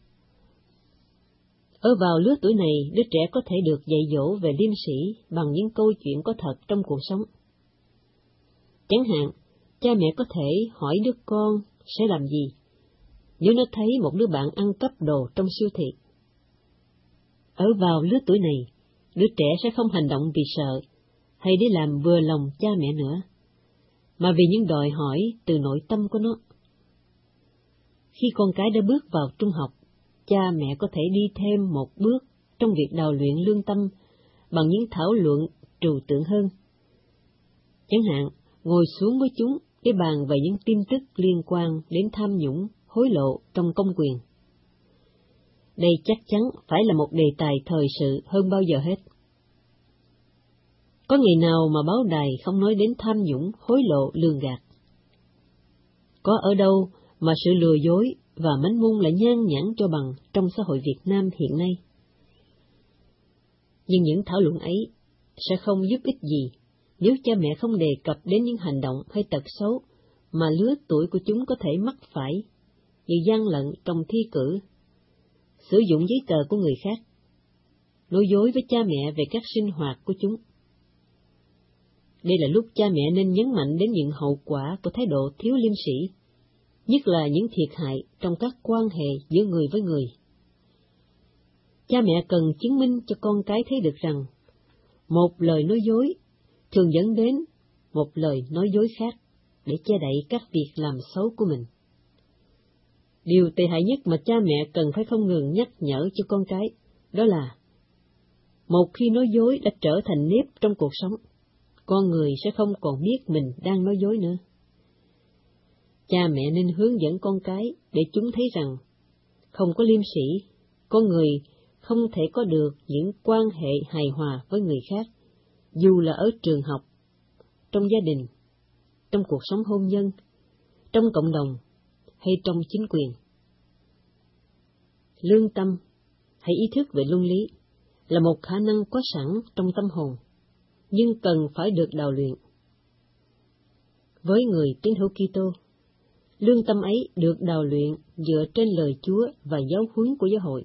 Ở vào lứa tuổi này, đứa trẻ có thể được dạy dỗ về liêm sĩ bằng những câu chuyện có thật trong cuộc sống. Chẳng hạn, cha mẹ có thể hỏi đứa con sẽ làm gì nếu nó thấy một đứa bạn ăn cắp đồ trong siêu thị. Ở vào lứa tuổi này, đứa trẻ sẽ không hành động vì sợ hay để làm vừa lòng cha mẹ nữa, mà vì những đòi hỏi từ nội tâm của nó. Khi con cái đã bước vào trung học, cha mẹ có thể đi thêm một bước trong việc đào luyện lương tâm bằng những thảo luận trừu tượng hơn. Chẳng hạn, ngồi xuống với chúng để bàn về những tin tức liên quan đến tham nhũng, hối lộ trong công quyền. Đây chắc chắn phải là một đề tài thời sự hơn bao giờ hết. Có ngày nào mà báo đài không nói đến tham nhũng, hối lộ, lường gạt? Có ở đâu mà sự lừa dối và mánh mung lại nhan nhản cho bằng trong xã hội Việt Nam hiện nay? Nhưng những thảo luận ấy sẽ không giúp ích gì nếu cha mẹ không đề cập đến những hành động hay tật xấu mà lứa tuổi của chúng có thể mắc phải, như gian lận trong thi cử, sử dụng giấy tờ của người khác, nói dối với cha mẹ về các sinh hoạt của chúng. Đây là lúc cha mẹ nên nhấn mạnh đến những hậu quả của thái độ thiếu liêm sĩ, nhất là những thiệt hại trong các quan hệ giữa người với người. Cha mẹ cần chứng minh cho con cái thấy được rằng, một lời nói dối thường dẫn đến một lời nói dối khác để che đậy các việc làm xấu của mình. Điều tệ hại nhất mà cha mẹ cần phải không ngừng nhắc nhở cho con cái, đó là, một khi nói dối đã trở thành nếp trong cuộc sống, con người sẽ không còn biết mình đang nói dối nữa. Cha mẹ nên hướng dẫn con cái để chúng thấy rằng, không có liêm sĩ, con người không thể có được những quan hệ hài hòa với người khác, dù là ở trường học, trong gia đình, trong cuộc sống hôn nhân, trong cộng đồng hay trong chính quyền. Lương tâm hay ý thức về luân lý là một khả năng có sẵn trong tâm hồn, nhưng cần phải được đào luyện. Với người tín hữu Kitô, lương tâm ấy được đào luyện dựa trên lời Chúa và giáo huấn của giáo hội.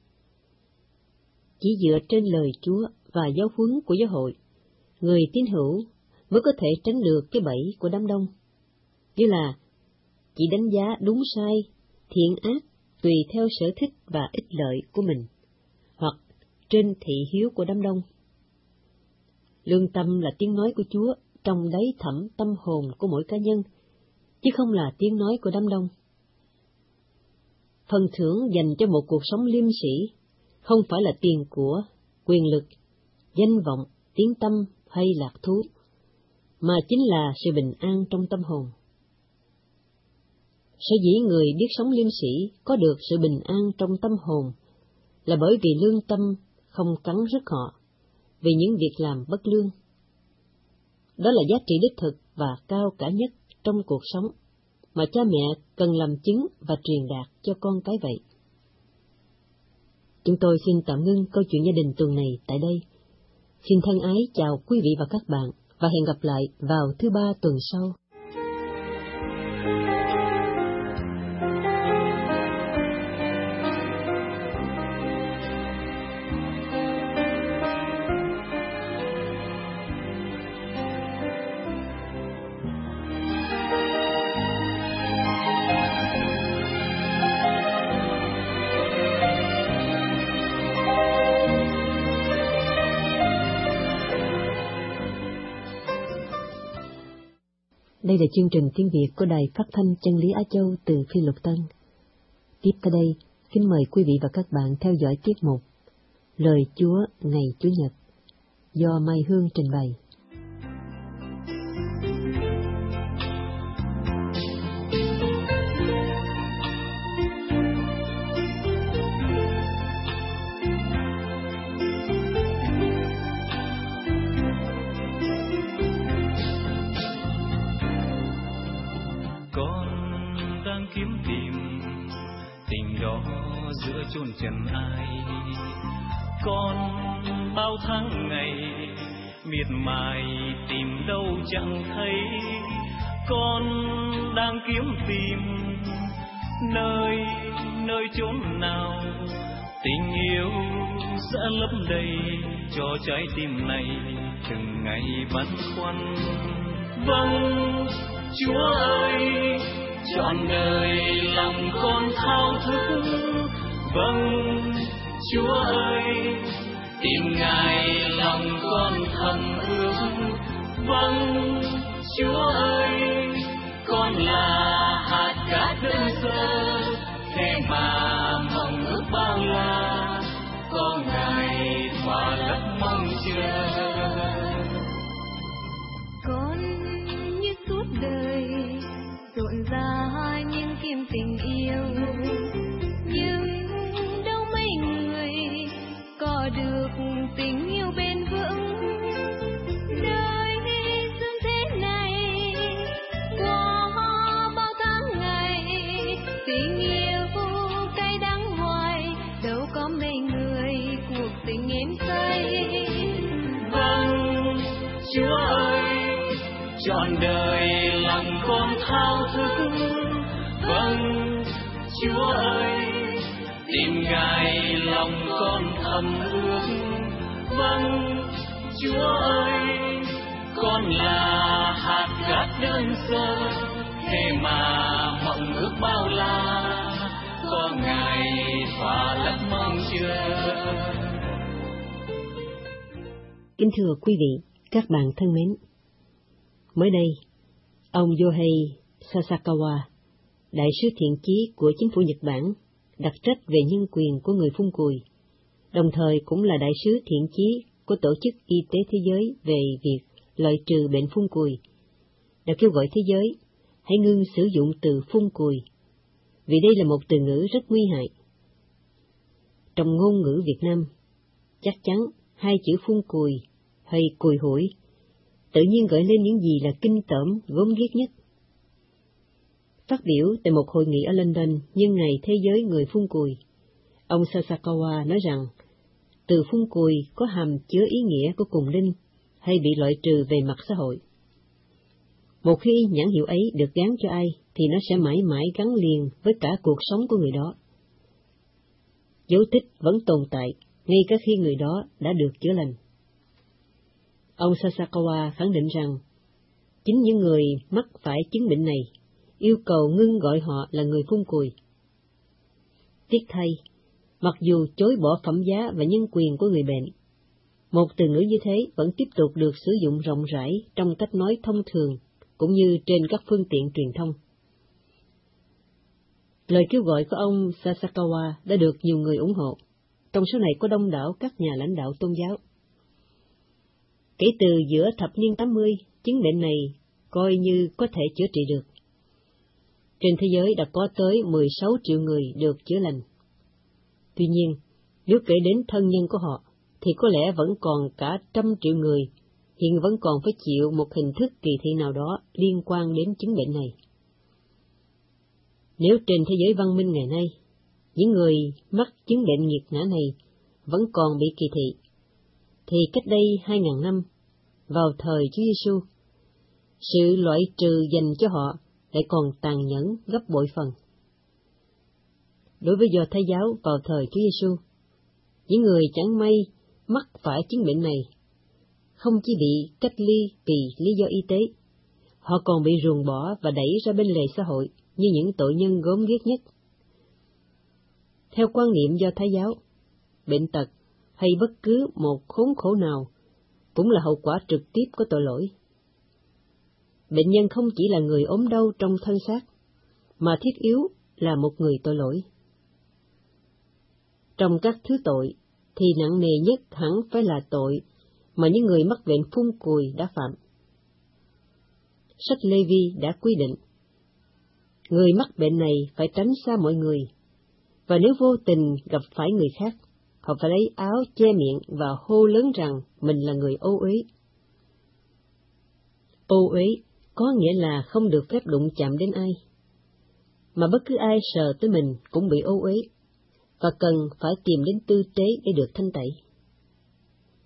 Chỉ dựa trên lời Chúa và giáo huấn của giáo hội, người tín hữu mới có thể tránh được cái bẫy của đám đông, như là chỉ đánh giá đúng sai, thiện ác tùy theo sở thích và ích lợi của mình, hoặc trên thị hiếu của đám đông. Lương tâm là tiếng nói của Chúa trong đáy thẳm tâm hồn của mỗi cá nhân, chứ không là tiếng nói của đám đông. Phần thưởng dành cho một cuộc sống liêm sĩ không phải là tiền của, quyền lực, danh vọng, tiếng tăm hay lạc thú, mà chính là sự bình an trong tâm hồn. Sở dĩ người biết sống liêm sĩ có được sự bình an trong tâm hồn là bởi vì lương tâm không cắn rứt họ vì những việc làm bất lương. Đó là giá trị đích thực và cao cả nhất trong cuộc sống mà cha mẹ cần làm chứng và truyền đạt cho con cái vậy. Chúng tôi xin tạm ngưng câu chuyện gia đình tuần này tại đây. Xin thân ái chào quý vị và các bạn và hẹn gặp lại vào thứ ba tuần sau. Đây là chương trình tiếng Việt của Đài Phát thanh Chân lý Á Châu từ Phiên Lục Tân. Tiếp tới đây, kính mời quý vị và các bạn theo dõi tiết mục Lời Chúa ngày Chủ nhật do Mai Hương trình bày. Giữa chốn trần ai, con bao tháng ngày miệt mài tìm đâu chẳng thấy, con đang kiếm tìm nơi nơi chốn nào tình yêu sẽ lấp đầy cho trái tim này từng ngày băn khoăn. Vâng Chúa ơi, trọn đời lòng con thao thức. Vâng Chúa ơi, tìm Ngài lòng con thầm ước. Vâng Chúa ơi, con là hạt cát đơn sơ, thế mà mong ước bao la, có Ngài thỏa lấp mong chờ. Con như suốt đời rộn ra những kiếm tình yêu, nhưng đâu mấy người có được tình yêu bền vững. Đời dương thế này qua bao tháng ngày, tình yêu cay đắng hoài, đâu có mấy người cuộc tình em say. Vâng Chúa ơi, trọn đời lòng con thao thức. Vâng Chúa ơi, tìm Ngài lòng con thầm ước. Vâng Chúa ơi, con là hạt cát đơn sơ, thế mà mộng ước bao la, có Ngài thỏa lấp mong chờ. Kính thưa quý vị, các bạn thân mến, mới đây, ông Yohei Sasakawa, đại sứ thiện chí của chính phủ Nhật Bản, đặc trách về nhân quyền của người phun cùi, đồng thời cũng là đại sứ thiện chí của Tổ chức Y tế Thế giới về việc loại trừ bệnh phun cùi, đã kêu gọi thế giới hãy ngưng sử dụng từ phun cùi, vì đây là một từ ngữ rất nguy hại. Trong ngôn ngữ Việt Nam, chắc chắn hai chữ phun cùi hay cùi hủi tự nhiên gợi lên những gì là kinh tởm, gớm ghiếc nhất. Phát biểu tại một hội nghị ở London nhân ngày Thế giới người phun cùi, ông Sasakawa nói rằng từ phun cùi có hàm chứa ý nghĩa của cùng linh hay bị loại trừ về mặt xã hội. Một khi nhãn hiệu ấy được gán cho ai thì nó sẽ mãi mãi gắn liền với cả cuộc sống của người đó. Dấu tích vẫn tồn tại ngay cả khi người đó đã được chữa lành. Ông Sasakawa khẳng định rằng chính những người mắc phải chứng bệnh này yêu cầu ngưng gọi họ là người phun cùi. Tiếc thay, mặc dù chối bỏ phẩm giá và nhân quyền của người bệnh, một từ ngữ như thế vẫn tiếp tục được sử dụng rộng rãi trong cách nói thông thường cũng như trên các phương tiện truyền thông. Lời kêu gọi của ông Sasakawa đã được nhiều người ủng hộ, trong số này có đông đảo các nhà lãnh đạo tôn giáo. Kể từ giữa thập niên tám mươi, chứng bệnh này coi như có thể chữa trị được. Trên thế giới đã có tới mười sáu triệu người được chữa lành. Tuy nhiên, nếu kể đến thân nhân của họ, thì có lẽ vẫn còn cả trăm triệu người hiện vẫn còn phải chịu một hình thức kỳ thị nào đó liên quan đến chứng bệnh này. Nếu trên thế giới văn minh ngày nay, những người mắc chứng bệnh nghiệt ngã này vẫn còn bị kỳ thị, thì cách đây hai ngàn năm, vào thời Chúa Giêsu, sự loại trừ dành cho họ lại còn tàn nhẫn gấp bội phần. Đối với Do Thái giáo vào thời Chúa Giêsu, những người chẳng may mắc phải chứng bệnh này không chỉ bị cách ly vì lý do y tế, họ còn bị ruồng bỏ và đẩy ra bên lề xã hội như những tội nhân gớm ghiếc nhất. Theo quan niệm Do Thái giáo, bệnh tật hay bất cứ một khốn khổ nào cũng là hậu quả trực tiếp của tội lỗi. Bệnh nhân không chỉ là người ốm đau trong thân xác, mà thiết yếu là một người tội lỗi. Trong các thứ tội, thì nặng nề nhất hẳn phải là tội mà những người mắc bệnh phun cùi đã phạm. Sách Lê-vi đã quy định, người mắc bệnh này phải tránh xa mọi người, và nếu vô tình gặp phải người khác, họ phải lấy áo che miệng và hô lớn rằng mình là người ô uế. Ô uế có nghĩa là không được phép đụng chạm đến ai, mà bất cứ ai sờ tới mình cũng bị ô uế, và cần phải tìm đến tư tế để được thanh tẩy.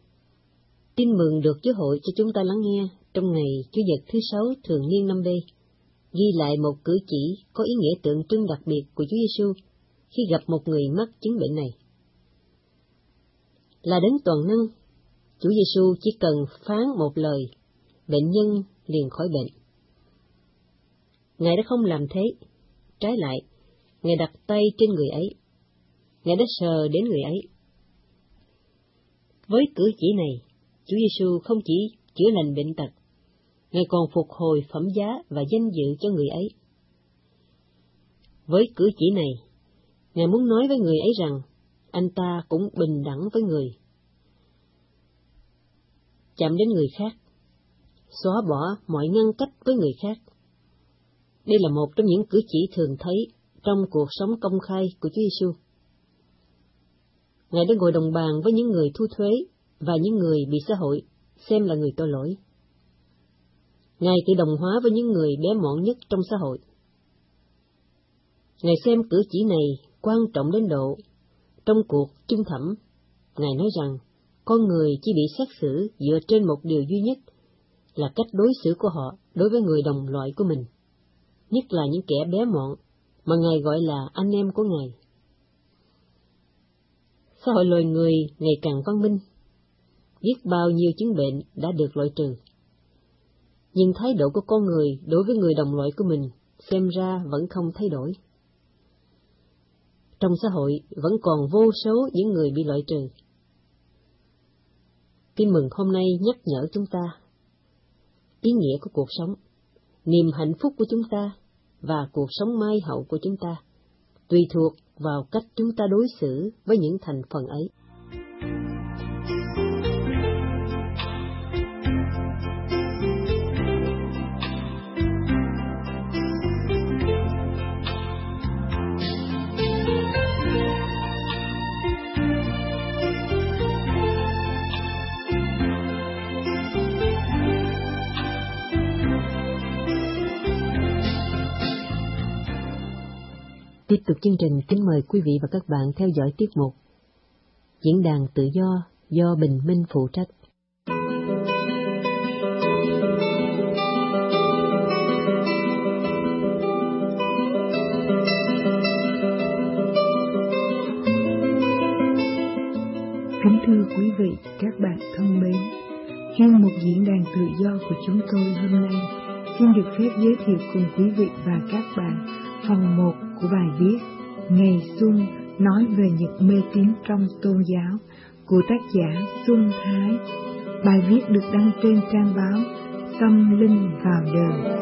Tin mừng được Chúa hội cho chúng ta lắng nghe trong ngày Chủ nhật thứ sáu thường niên năm B, ghi lại một cử chỉ có ý nghĩa tượng trưng đặc biệt của Chúa Giêsu khi gặp một người mắc chứng bệnh này. Là đấng toàn năng, Chúa Giêsu chỉ cần phán một lời, bệnh nhân liền khỏi bệnh. Ngài đã không làm thế, trái lại, Ngài đặt tay trên người ấy, Ngài đã sờ đến người ấy. Với cử chỉ này, Chúa Giêsu không chỉ chữa lành bệnh tật, Ngài còn phục hồi phẩm giá và danh dự cho người ấy. Với cử chỉ này, Ngài muốn nói với người ấy rằng, anh ta cũng bình đẳng với người. Chạm đến người khác, xóa bỏ mọi ngăn cách với người khác. Đây là một trong những cử chỉ thường thấy trong cuộc sống công khai của Chúa Giêsu. Ngài đã ngồi đồng bàn với những người thu thuế và những người bị xã hội xem là người tội lỗi. Ngài tự đồng hóa với những người bé mọn nhất trong xã hội. Ngài xem cử chỉ này quan trọng đến độ, trong cuộc chung thẩm, Ngài nói rằng, con người chỉ bị xét xử dựa trên một điều duy nhất, là cách đối xử của họ đối với người đồng loại của mình, nhất là những kẻ bé mọn mà Ngài gọi là anh em của Ngài. Xã hội loài người ngày càng văn minh, biết bao nhiêu chứng bệnh đã được loại trừ. Nhưng thái độ của con người đối với người đồng loại của mình xem ra vẫn không thay đổi. Trong xã hội vẫn còn vô số những người bị loại trừ. Tin mừng hôm nay nhắc nhở chúng ta, ý nghĩa của cuộc sống, niềm hạnh phúc của chúng ta và cuộc sống mai hậu của chúng ta tùy thuộc vào cách chúng ta đối xử với những thành phần ấy. Tiếp tục chương trình, kính mời quý vị và các bạn theo dõi tiết mục Diễn đàn tự do do Bình Minh phụ trách. Kính thưa quý vị, các bạn thân mến, chuyên mục Diễn đàn tự do của chúng tôi hôm nay xin được phép giới thiệu cùng quý vị và các bạn phần một của bài viết Ngày Xuân nói về những mê tín trong tôn giáo của tác giả Xuân Thái. Bài viết được đăng trên trang báo Tâm Linh vào đời.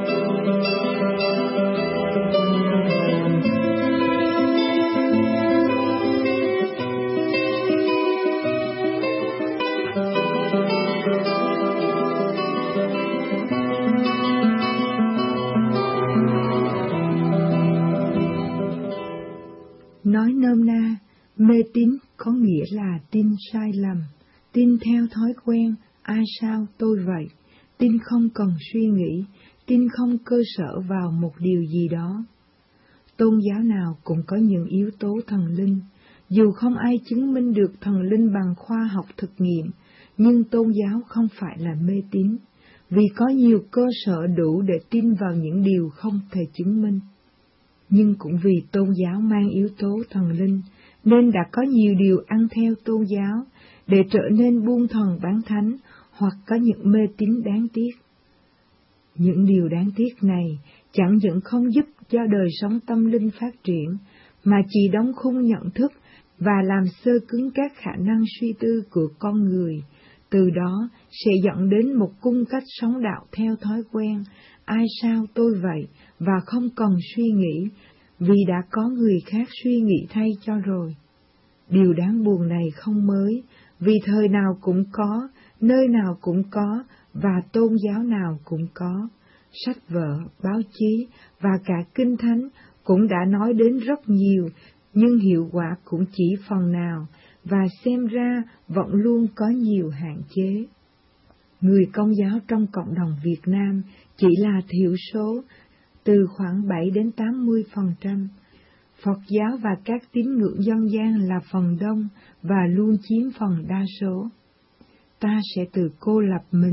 Nói nôm na, mê tín có nghĩa là tin sai lầm, tin theo thói quen, ai sao tôi vậy, tin không cần suy nghĩ, tin không cơ sở vào một điều gì đó. Tôn giáo nào cũng có những yếu tố thần linh, dù không ai chứng minh được thần linh bằng khoa học thực nghiệm, nhưng tôn giáo không phải là mê tín, vì có nhiều cơ sở đủ để tin vào những điều không thể chứng minh. Nhưng cũng vì tôn giáo mang yếu tố thần linh, nên đã có nhiều điều ăn theo tôn giáo để trở nên buông thần bán thánh hoặc có những mê tín đáng tiếc. Những điều đáng tiếc này chẳng những không giúp cho đời sống tâm linh phát triển, mà chỉ đóng khung nhận thức và làm xơ cứng các khả năng suy tư của con người, từ đó sẽ dẫn đến một cung cách sống đạo theo thói quen, ai sao tôi vậy, và không cần suy nghĩ, vì đã có người khác suy nghĩ thay cho rồi. Điều đáng buồn này không mới, vì thời nào cũng có, nơi nào cũng có, và tôn giáo nào cũng có. Sách vở, báo chí và cả Kinh Thánh cũng đã nói đến rất nhiều, nhưng hiệu quả cũng chỉ phần nào, và xem ra vẫn luôn có nhiều hạn chế. Người Công giáo trong cộng đồng Việt Nam chỉ là thiểu số, từ khoảng bảy đến tám mươi phần trăm. Phật giáo và các tín ngưỡng dân gian là phần đông và luôn chiếm phần đa số. Ta sẽ tự cô lập mình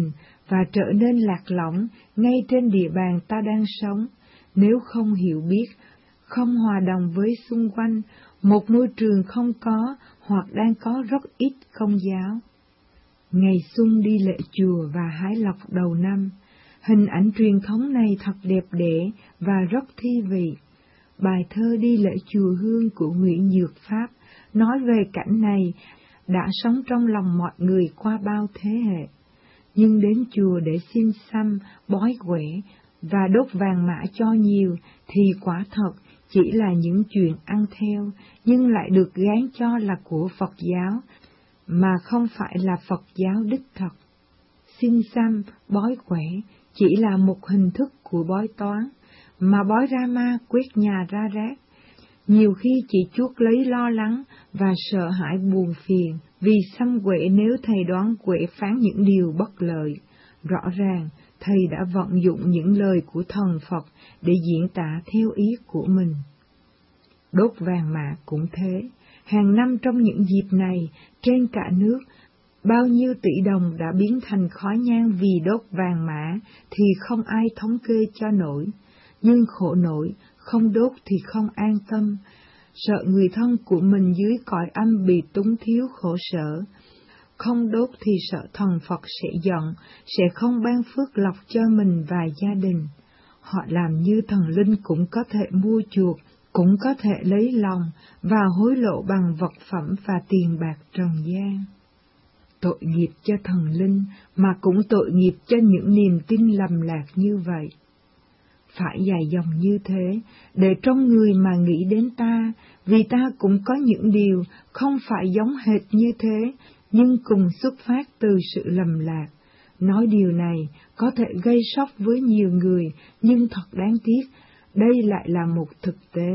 và trở nên lạc lõng ngay trên địa bàn ta đang sống, nếu không hiểu biết, không hòa đồng với xung quanh, một môi trường không có hoặc đang có rất ít Công giáo. Ngày xuân đi lễ chùa và hái lộc đầu năm, hình ảnh truyền thống này thật đẹp đẽ và rất thi vị. Bài thơ Đi lễ chùa Hương của Nguyễn Nhược Pháp nói về cảnh này đã sống trong lòng mọi người qua bao thế hệ. Nhưng đến chùa để xin xăm, bói quẻ và đốt vàng mã cho nhiều thì quả thật chỉ là những chuyện ăn theo, nhưng lại được gán cho là của Phật giáo, mà không phải là Phật giáo đích thật. Xin xăm, bói quẻ chỉ là một hình thức của bói toán, mà bói ra ma quét nhà ra rác. Nhiều khi chỉ chuốc lấy lo lắng và sợ hãi buồn phiền, vì xăm quẻ nếu thầy đoán quẻ phán những điều bất lợi. Rõ ràng, thầy đã vận dụng những lời của thần Phật để diễn tả theo ý của mình. Đốt vàng mã cũng thế, hàng năm trong những dịp này, trên cả nước, bao nhiêu tỷ đồng đã biến thành khói nhang vì đốt vàng mã thì không ai thống kê cho nổi. Nhưng khổ nổi, không đốt thì không an tâm, sợ người thân của mình dưới cõi âm bị túng thiếu khổ sở. Không đốt thì sợ thần Phật sẽ giận, sẽ không ban phước lộc cho mình và gia đình. Họ làm như thần linh cũng có thể mua chuộc, cũng có thể lấy lòng và hối lộ bằng vật phẩm và tiền bạc trần gian. Tội nghiệp cho thần linh, mà cũng tội nghiệp cho những niềm tin lầm lạc như vậy. Phải dài dòng như thế, để trong người mà nghĩ đến ta, vì ta cũng có những điều không phải giống hệt như thế, nhưng cùng xuất phát từ sự lầm lạc. Nói điều này có thể gây sốc với nhiều người, nhưng thật đáng tiếc, đây lại là một thực tế.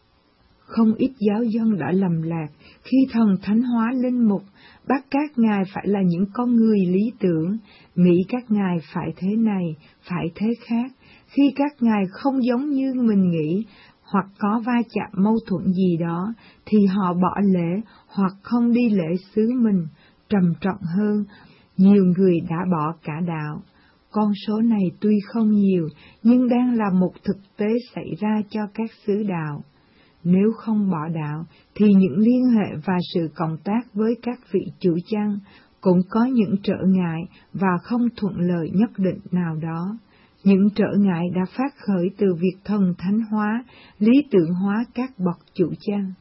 Không ít giáo dân đã lầm lạc khi thần thánh hóa linh mục, bắt các ngài phải là những con người lý tưởng, nghĩ các ngài phải thế này, phải thế khác. Khi các ngài không giống như mình nghĩ, hoặc có va chạm mâu thuẫn gì đó, thì họ bỏ lễ hoặc không đi lễ xứ mình. Trầm trọng hơn, nhiều người đã bỏ cả đạo. Con số này tuy không nhiều, nhưng đang là một thực tế xảy ra cho các xứ đạo. Nếu không bỏ đạo, thì những liên hệ và sự cộng tác với các vị chủ chăn cũng có những trở ngại và không thuận lợi nhất định nào đó. Những trở ngại đã phát khởi từ việc thần thánh hóa, lý tưởng hóa các bậc chủ chăn.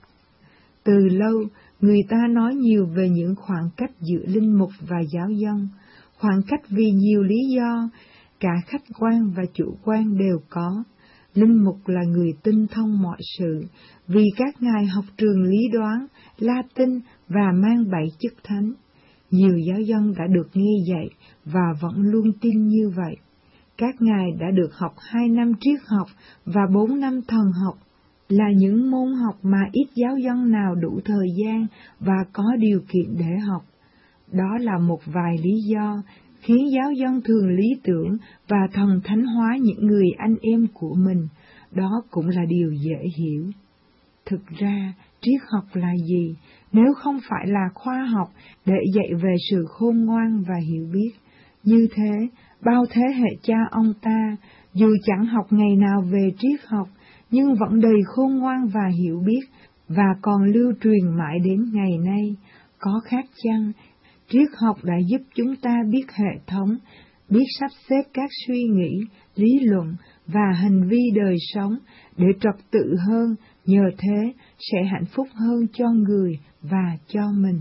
Từ lâu, người ta nói nhiều về những khoảng cách giữa linh mục và giáo dân, khoảng cách vì nhiều lý do, cả khách quan và chủ quan đều có. Linh mục là người tinh thông mọi sự, vì các ngài học trường lý đoán, Latin và mang bảy chức thánh. Nhiều giáo dân đã được nghe dạy và vẫn luôn tin như vậy. Các ngài đã được học hai năm triết học và bốn năm thần học, là những môn học mà ít giáo dân nào đủ thời gian và có điều kiện để học. Đó là một vài lý do khiến giáo dân thường lý tưởng và thần thánh hóa những người anh em của mình. Đó cũng là điều dễ hiểu. Thực ra, triết học là gì, nếu không phải là khoa học để dạy về sự khôn ngoan và hiểu biết? Như thế, bao thế hệ cha ông ta, dù chẳng học ngày nào về triết học, nhưng vẫn đầy khôn ngoan và hiểu biết, và còn lưu truyền mãi đến ngày nay. Có khác chăng? Triết học đã giúp chúng ta biết hệ thống, biết sắp xếp các suy nghĩ, lý luận và hành vi đời sống để trật tự hơn, nhờ thế sẽ hạnh phúc hơn cho người và cho mình.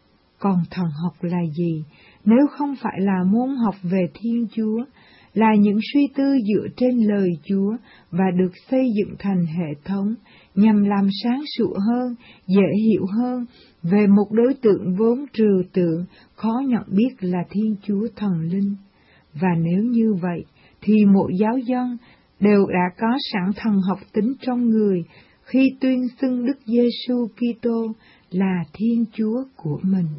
Còn thần học là gì, nếu không phải là môn học về Thiên Chúa, là những suy tư dựa trên lời Chúa và được xây dựng thành hệ thống nhằm làm sáng sủa hơn, dễ hiểu hơn về một đối tượng vốn trừu tượng, khó nhận biết là Thiên Chúa thần linh. Và nếu như vậy, thì mỗi giáo dân đều đã có sẵn thần học tính trong người khi tuyên xưng Đức Giêsu Kitô là Thiên Chúa của mình.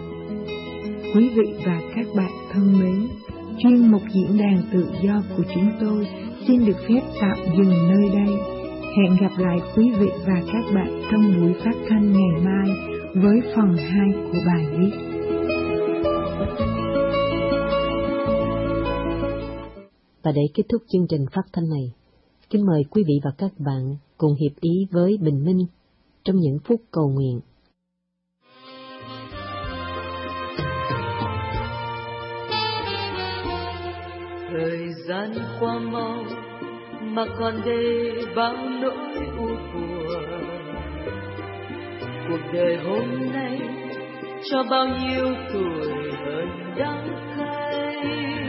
Quý vị và các bạn thân mến, chuyên mục diễn đàn tự do của chúng tôi xin được phép tạm dừng nơi đây. Hẹn gặp lại quý vị và các bạn trong buổi phát thanh ngày mai với phần hai của bài viết. Và để kết thúc chương trình phát thanh này, kính mời quý vị và các bạn cùng hiệp ý với Bình Minh trong những phút cầu nguyện. Thời gian qua mau mà còn đây bao nỗi u buồn. Cuộc đời hôm nay cho bao nhiêu tuổi hơn đắng cay.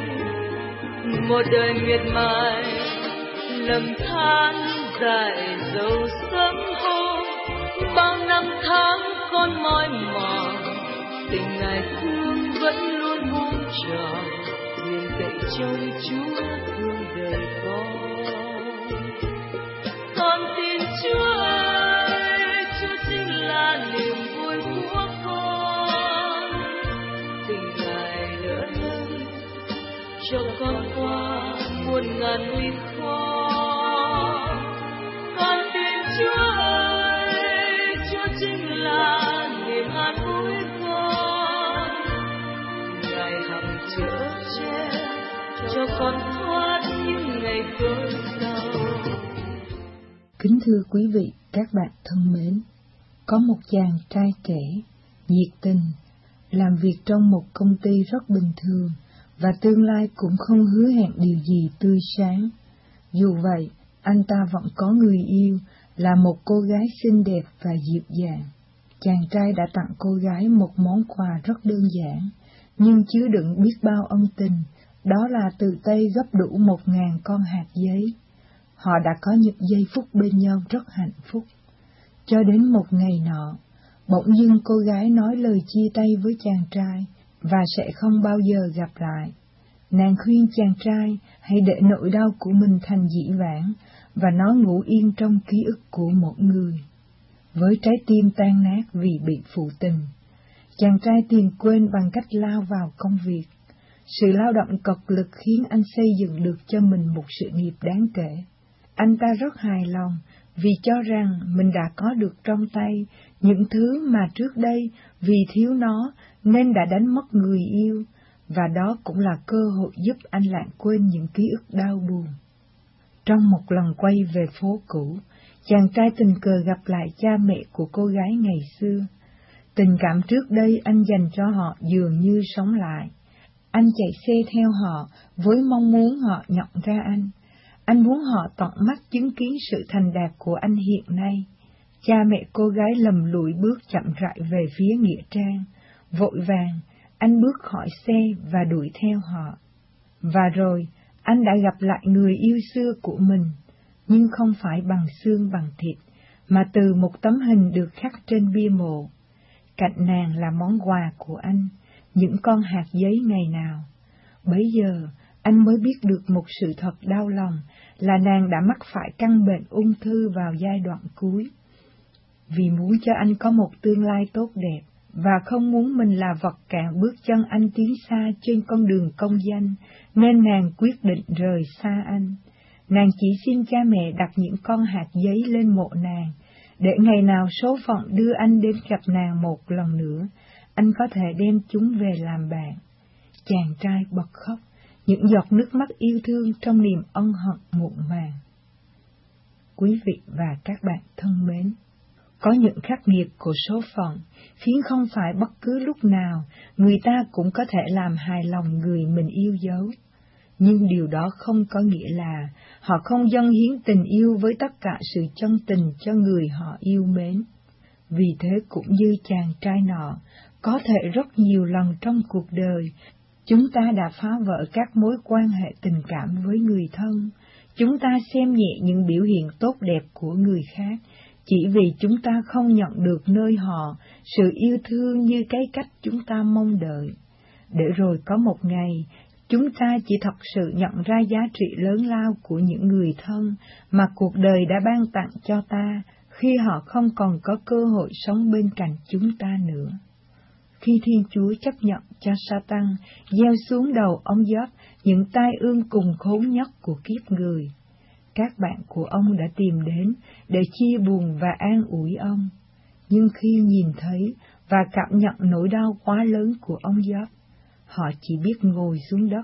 Một đời miệt mài lầm than dài dầu sớm hôm. Bao năm tháng con mỏi mòn, tình ngài thương vẫn luôn muôn tròn. Nguyện cậy trông Chúa thương đời con. Con tin Chúa ơi, Chúa chính là niềm vui của con. Tình ngài đỡ lớn cho con qua muôn ngàn nguy khó. Con tin Chúa ơi, Chúa chính là niềm an ủi con. Ngài hằng chở che cho con thoát những ngày cơn đau. Kính thưa quý vị, các bạn thân mến, có một chàng trai trẻ, nhiệt tình, làm việc trong một công ty rất bình thường và tương lai cũng không hứa hẹn điều gì tươi sáng. Dù vậy, anh ta vẫn có người yêu, là một cô gái xinh đẹp và dịu dàng. Chàng trai đã tặng cô gái một món quà rất đơn giản, nhưng chứa đựng biết bao ân tình, đó là từ Tây gấp đủ một ngàn con hạt giấy. Họ đã có những giây phút bên nhau rất hạnh phúc. Cho đến một ngày nọ, bỗng dưng cô gái nói lời chia tay với chàng trai và sẽ không bao giờ gặp lại. Nàng khuyên chàng trai hãy để nỗi đau của mình thành dĩ vãng và nó ngủ yên trong ký ức của mỗi người. Với trái tim tan nát vì bị phụ tình, chàng trai tìm quên bằng cách lao vào công việc. Sự lao động cật lực khiến anh xây dựng được cho mình một sự nghiệp đáng kể. Anh ta rất hài lòng vì cho rằng mình đã có được trong tay những thứ mà trước đây vì thiếu nó nên đã đánh mất người yêu, và đó cũng là cơ hội giúp anh lãng quên những ký ức đau buồn. Trong một lần quay về phố cũ, chàng trai tình cờ gặp lại cha mẹ của cô gái ngày xưa. Tình cảm trước đây anh dành cho họ dường như sống lại. Anh chạy xe theo họ với mong muốn họ nhận ra anh. Anh muốn họ tận mắt chứng kiến sự thành đạt của anh hiện nay. Cha mẹ cô gái lầm lũi bước chậm rãi về phía nghĩa trang. Vội vàng, anh bước khỏi xe và đuổi theo họ. Và rồi, anh đã gặp lại người yêu xưa của mình, nhưng không phải bằng xương bằng thịt, mà từ một tấm hình được khắc trên bia mộ. Cạnh nàng là món quà của anh, những con hạt giấy ngày nào. Bấy giờ, anh mới biết được một sự thật đau lòng là nàng đã mắc phải căn bệnh ung thư vào giai đoạn cuối. Vì muốn cho anh có một tương lai tốt đẹp, và không muốn mình là vật cản bước chân anh tiến xa trên con đường công danh, nên nàng quyết định rời xa anh. Nàng chỉ xin cha mẹ đặt những con hạt giấy lên mộ nàng, để ngày nào số phận đưa anh đến gặp nàng một lần nữa, anh có thể đem chúng về làm bạn. Chàng trai bật khóc, những giọt nước mắt yêu thương trong niềm ân hận muộn màng. Quý vị và các bạn thân mến, có những khắc nghiệt của số phận khiến không phải bất cứ lúc nào người ta cũng có thể làm hài lòng người mình yêu dấu. Nhưng điều đó không có nghĩa là họ không dâng hiến tình yêu với tất cả sự chân tình cho người họ yêu mến. Vì thế cũng như chàng trai nọ, có thể rất nhiều lần trong cuộc đời, chúng ta đã phá vỡ các mối quan hệ tình cảm với người thân. Chúng ta xem nhẹ những biểu hiện tốt đẹp của người khác, chỉ vì chúng ta không nhận được nơi họ sự yêu thương như cái cách chúng ta mong đợi. Để rồi có một ngày, chúng ta chỉ thật sự nhận ra giá trị lớn lao của những người thân mà cuộc đời đã ban tặng cho ta, khi họ không còn có cơ hội sống bên cạnh chúng ta nữa. Khi Thiên Chúa chấp nhận cho Sa-tan gieo xuống đầu ông Gióp những tai ương cùng khốn nhất của kiếp người, các bạn của ông đã tìm đến để chia buồn và an ủi ông. Nhưng khi nhìn thấy và cảm nhận nỗi đau quá lớn của ông Gióp, họ chỉ biết ngồi xuống đất,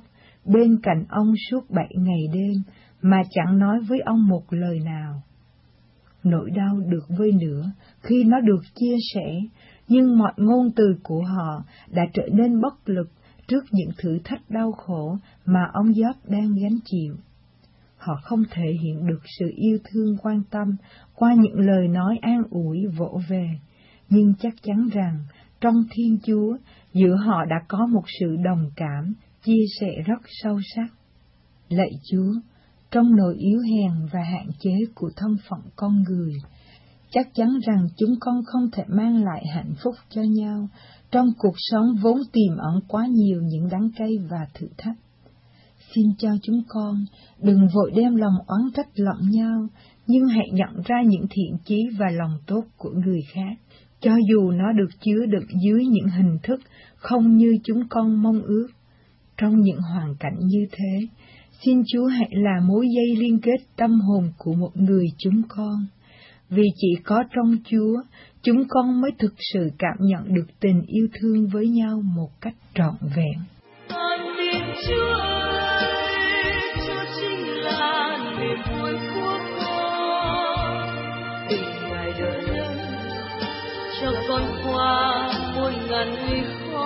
bên cạnh ông suốt bảy ngày đêm, mà chẳng nói với ông một lời nào. Nỗi đau được vơi nữa khi nó được chia sẻ, nhưng mọi ngôn từ của họ đã trở nên bất lực trước những thử thách đau khổ mà ông Job đang gánh chịu. Họ không thể hiện được sự yêu thương quan tâm qua những lời nói an ủi vỗ về, nhưng chắc chắn rằng trong Thiên Chúa, giữa họ đã có một sự đồng cảm, chia sẻ rất sâu sắc. Lạy Chúa, trong nỗi yếu hèn và hạn chế của thân phận con người, chắc chắn rằng chúng con không thể mang lại hạnh phúc cho nhau trong cuộc sống vốn tiềm ẩn quá nhiều những đắng cay và thử thách. Xin cho chúng con đừng vội đem lòng oán trách lẫn nhau, nhưng hãy nhận ra những thiện chí và lòng tốt của người khác, cho dù nó được chứa đựng dưới những hình thức không như chúng con mong ước. Trong những hoàn cảnh như thế, xin Chúa hãy là mối dây liên kết tâm hồn của một người chúng con, vì chỉ có trong Chúa, chúng con mới thực sự cảm nhận được tình yêu thương với nhau một cách trọn vẹn. Con tin Chúa ơi, Chúa chính là niềm vui của con. Tình Ngài đợi lớn cho con qua muôn ngàn nguy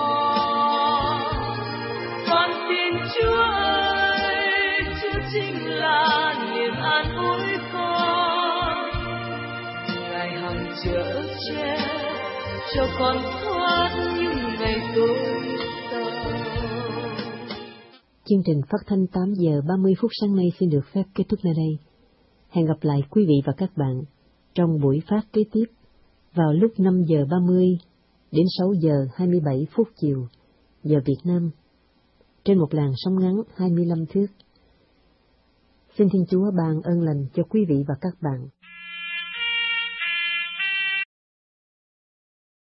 khó. Con tin Chúa ơi, Chúa chính là niềm an ủi con. Ngài hằng chở che cho con thoát những ngày tối tăm. Chương trình phát thanh tám giờ ba mươi phút sáng nay xin được phép kết thúc nơi đây. Hẹn gặp lại quý vị và các bạn trong buổi phát kế tiếp vào lúc năm giờ ba mươi đến sáu giờ hai mươi bảy phút chiều giờ Việt Nam trên một làn sóng ngắn hai mươi lăm thước. Xin Thiên Chúa ban ơn lành cho quý vị và các bạn.